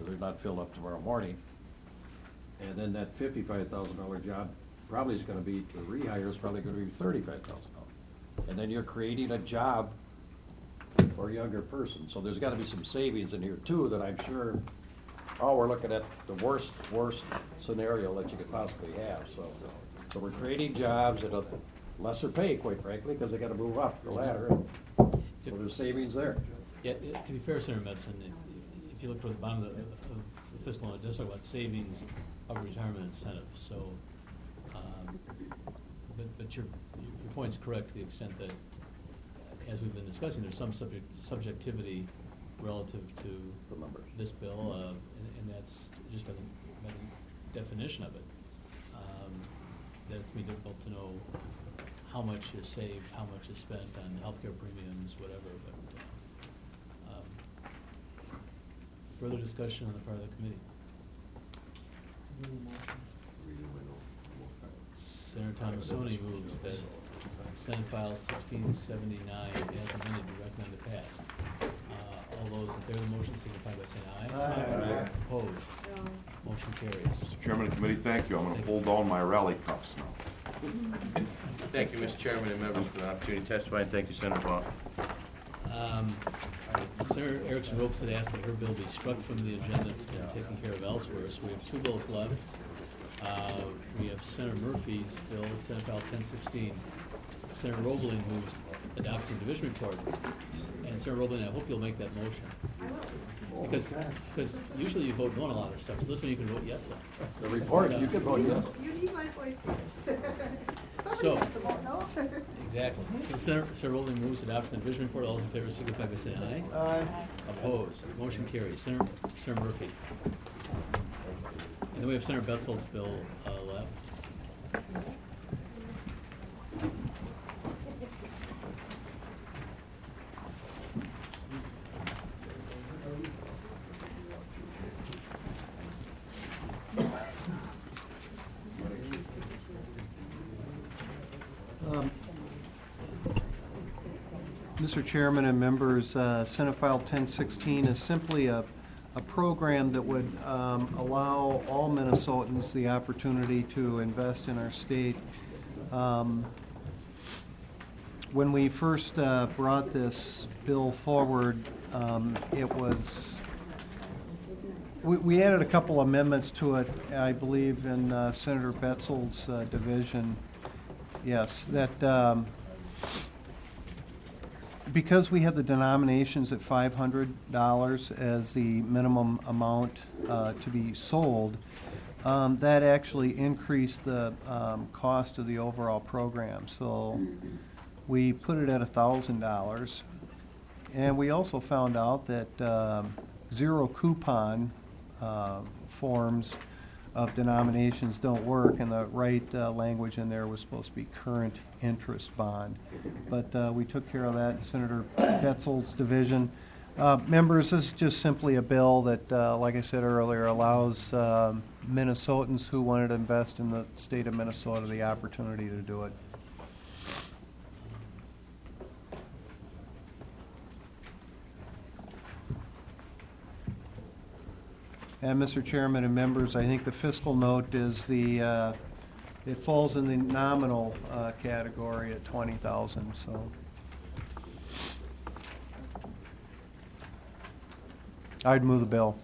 because they're not filled up tomorrow morning. And then that fifty-five thousand dollar job probably is gonna be, the rehire is probably gonna be thirty-five thousand dollars. And then you're creating a job for a younger person. So there's gotta be some savings in here too that I'm sure, oh, we're looking at the worst, worst scenario that you could possibly have, so. So we're creating jobs at a lesser pay, quite frankly, because they gotta move up the ladder. So there's savings there. Yeah, it- to be fair, Senator Metzen, if- if you look toward the bottom of the, of the fiscal note, it does talk about savings of retirement incentives, so, um, but, but your, your point's correct to the extent that, as we've been discussing, there's some subject, subjectivity relative to the numbers. This bill, uh, and, and that's just by the, by the definition of it. Um, that it's made difficult to know how much is saved, how much is spent on healthcare premiums, whatever, but, uh, um, further discussion on the part of the committee. Senator Thomasoni moves that Senate File sixteen seventy-nine as amended be recommended to pass. Uh, all those in favor of the motion signify by saying aye. Aye. Aye. Opposed? Motion carries. Mister Chairman and committee, thank you. I'm going to pull down my rally cuffs now. Thank you, Mister Chairman and members, for the opportunity to testify, and thank you, Senator Vaughn. Um, Senator Erickson Ropes had asked that her bill be struck from the agenda. It's been taken care of elsewhere, so we have two bills left. Uh, we have Senator Murphy's bill, Senate File ten sixteen. Senator Roebling moves adoption of division report. And Senator Roebling, I hope you'll make that motion. Because, because usually you vote no on a lot of stuff, so this one you can vote yes on. The report, you can vote yes. You need my voice. Somebody So- has to vote no. Exactly. So Senator, Senator Roebling moves adoption of the division report. All those in favor signify by saying aye. Aye. Opposed? Motion carries. Senator, Senator Murphy. And then we have Senator Betzel's bill uh, left. Um, Mister Chairman and members, uh, Senate File ten sixteen is simply a, a program that would um, allow all Minnesotans the opportunity to invest in our state. Um, when we first uh, brought this bill forward, um, it was we, we added a couple amendments to it, I believe, in uh, Senator Betzel's uh, division. Yes, that um, because we have the denominations at five hundred dollars as the minimum amount uh, to be sold, um, that actually increased the um, cost of the overall program. So we put it at one thousand dollars. And we also found out that um, zero coupon uh, forms of denominations don't work, and the right uh, language in there was supposed to be current interest bond. But uh, we took care of that in Senator Betzel's division. Uh, members, this is just simply a bill that, uh, like I said earlier, allows um, Minnesotans who wanted to invest in the state of Minnesota the opportunity to do it. And Mister Chairman and members, I think the fiscal note is the, uh, it falls in the nominal uh, category at twenty thousand, so. I'd move the bill.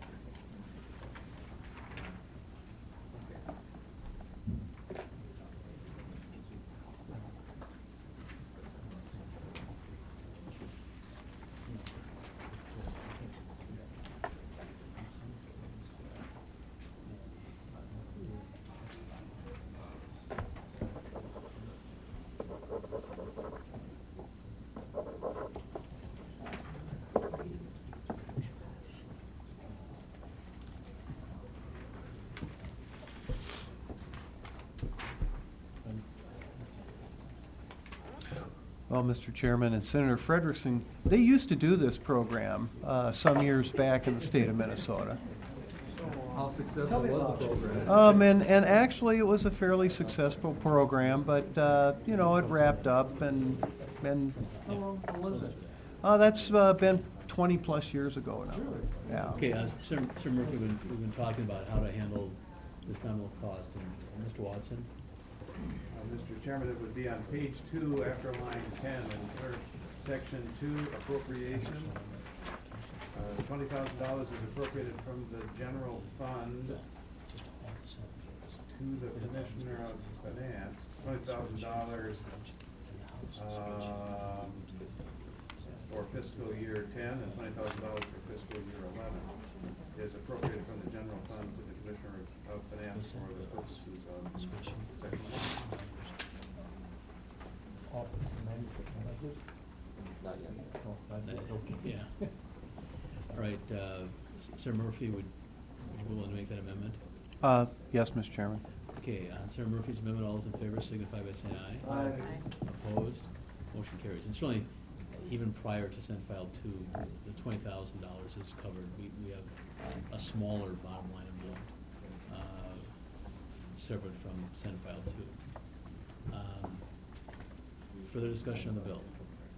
Well, Mister Chairman and Senator Frederickson, they used to do this program uh, some years back in the state of Minnesota. How successful was the program? Um, and, and actually, it was a fairly successful program, but, uh, you know, it wrapped up and, and How long was it? Uh, that's uh, been twenty-plus years ago now. Yeah. Okay, uh, Sir, Sir Murphy, we've been, we've been talking about how to handle this nominal cost, and and Mister Watson? Uh, Mister Chairman, it would be on page two, after line ten, in third, section two, appropriation. Uh, twenty thousand dollars is appropriated from the general fund to the Commissioner of Finance. Twenty thousand dollars, um, for fiscal year ten, and twenty thousand dollars for fiscal year eleven is appropriated from the general fund to the Commissioner of Finance for the purposes of section one. Yeah. All right, uh, Sir Murphy, would you willing to make that amendment? Uh, yes, Mister Chairman. Okay, on Senator Murphy's amendment, all those in favor signify by saying aye. Aye. Opposed? Motion carries. And certainly, even prior to Senate File two, the twenty thousand dollars is covered. We, we have a smaller bottom line amount, uh, separate from Senate File two. Um, Further discussion on the bill?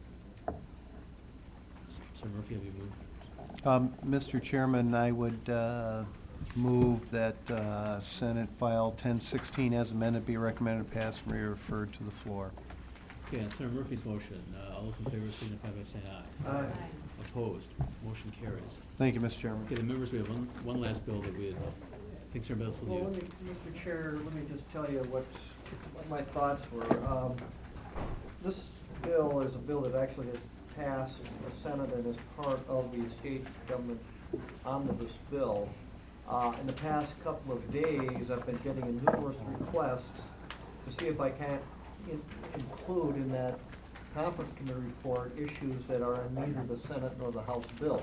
Sir Murphy, have you moved? Um, Mister Chairman, I would uh, move that uh, Senate File ten sixteen as amended be recommended pass and be referred to the floor. Okay, on Senator Murphy's motion, uh, all those in favor signify by saying aye. Aye. Opposed? Motion carries. Thank you, Mister Chairman. Okay, the members, we have one, one last bill that we had, I think Senator Betzel, Well, you. let me, Mister Chair, let me just tell you what, what my thoughts were. Um, this bill is a bill that actually has passed the Senate and is part of the state government omnibus bill. Uh, in the past couple of days, I've been getting numerous requests to see if I can't in, include in that conference committee report issues that are in neither the Senate nor the House bill.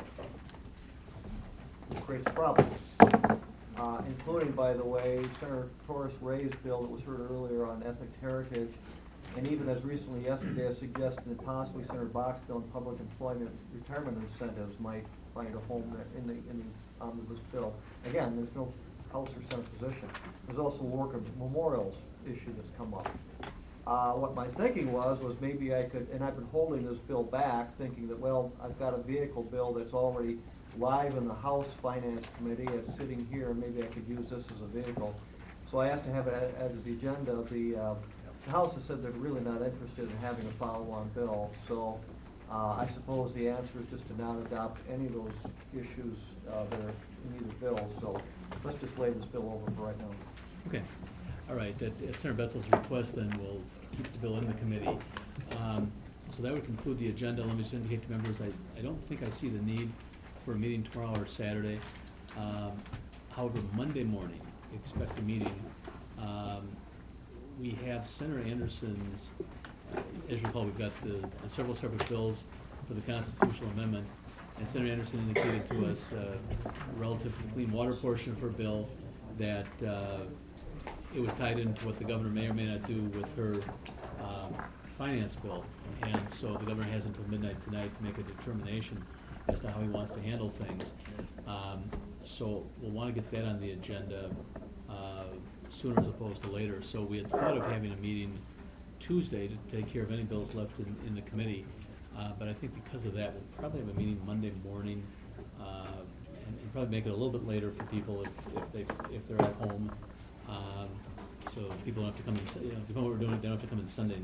It creates problems. Uh, including, by the way, Senator Torres Ray's bill that was heard earlier on ethnic heritage, and even as recently yesterday, a suggestion that possibly Senator Bach's bill on public employment retirement incentives might find a home there in the in the omnibus bill. Again, there's no House or Senate position. There's also work of memorials issue that's come up. Uh, what my thinking was, was maybe I could, and I've been holding this bill back, thinking that, well, I've got a vehicle bill that's already live in the House Finance Committee. It's sitting here, and maybe I could use this as a vehicle. So I asked to have it as the agenda. The, uh, the House has said they're really not interested in having a follow-on bill. So uh, I suppose the answer is just to not adopt any of those issues uh, that are in either bill. So let's just lay this bill over for right now. Okay. All right. At, at Senator Betzel's request, then, we'll keep the bill in the committee. Um, so that would conclude the agenda. Let me just indicate to members, I, I don't think I see the need for a meeting tomorrow or Saturday. Um, however, Monday morning, expect a meeting. Um, we have Senator Anderson's, uh, as you recall, we've got the, the several separate bills for the constitutional amendment, and Senator Anderson indicated to us, uh, relative to the clean water portion of her bill, that uh, it was tied into what the governor may or may not do with her um, finance bill, and so the governor has until midnight tonight to make a determination as to how he wants to handle things. Um, so we'll want to get that on the agenda uh, sooner as opposed to later. So we had thought of having a meeting Tuesday to take care of any bills left in, in the committee, uh, but I think because of that, we'll probably have a meeting Monday morning, uh, and, and probably make it a little bit later for people if, if, they, if they're at home. Um, so people don't have to come in, you know, the moment we're doing it, they don't have to come in Sunday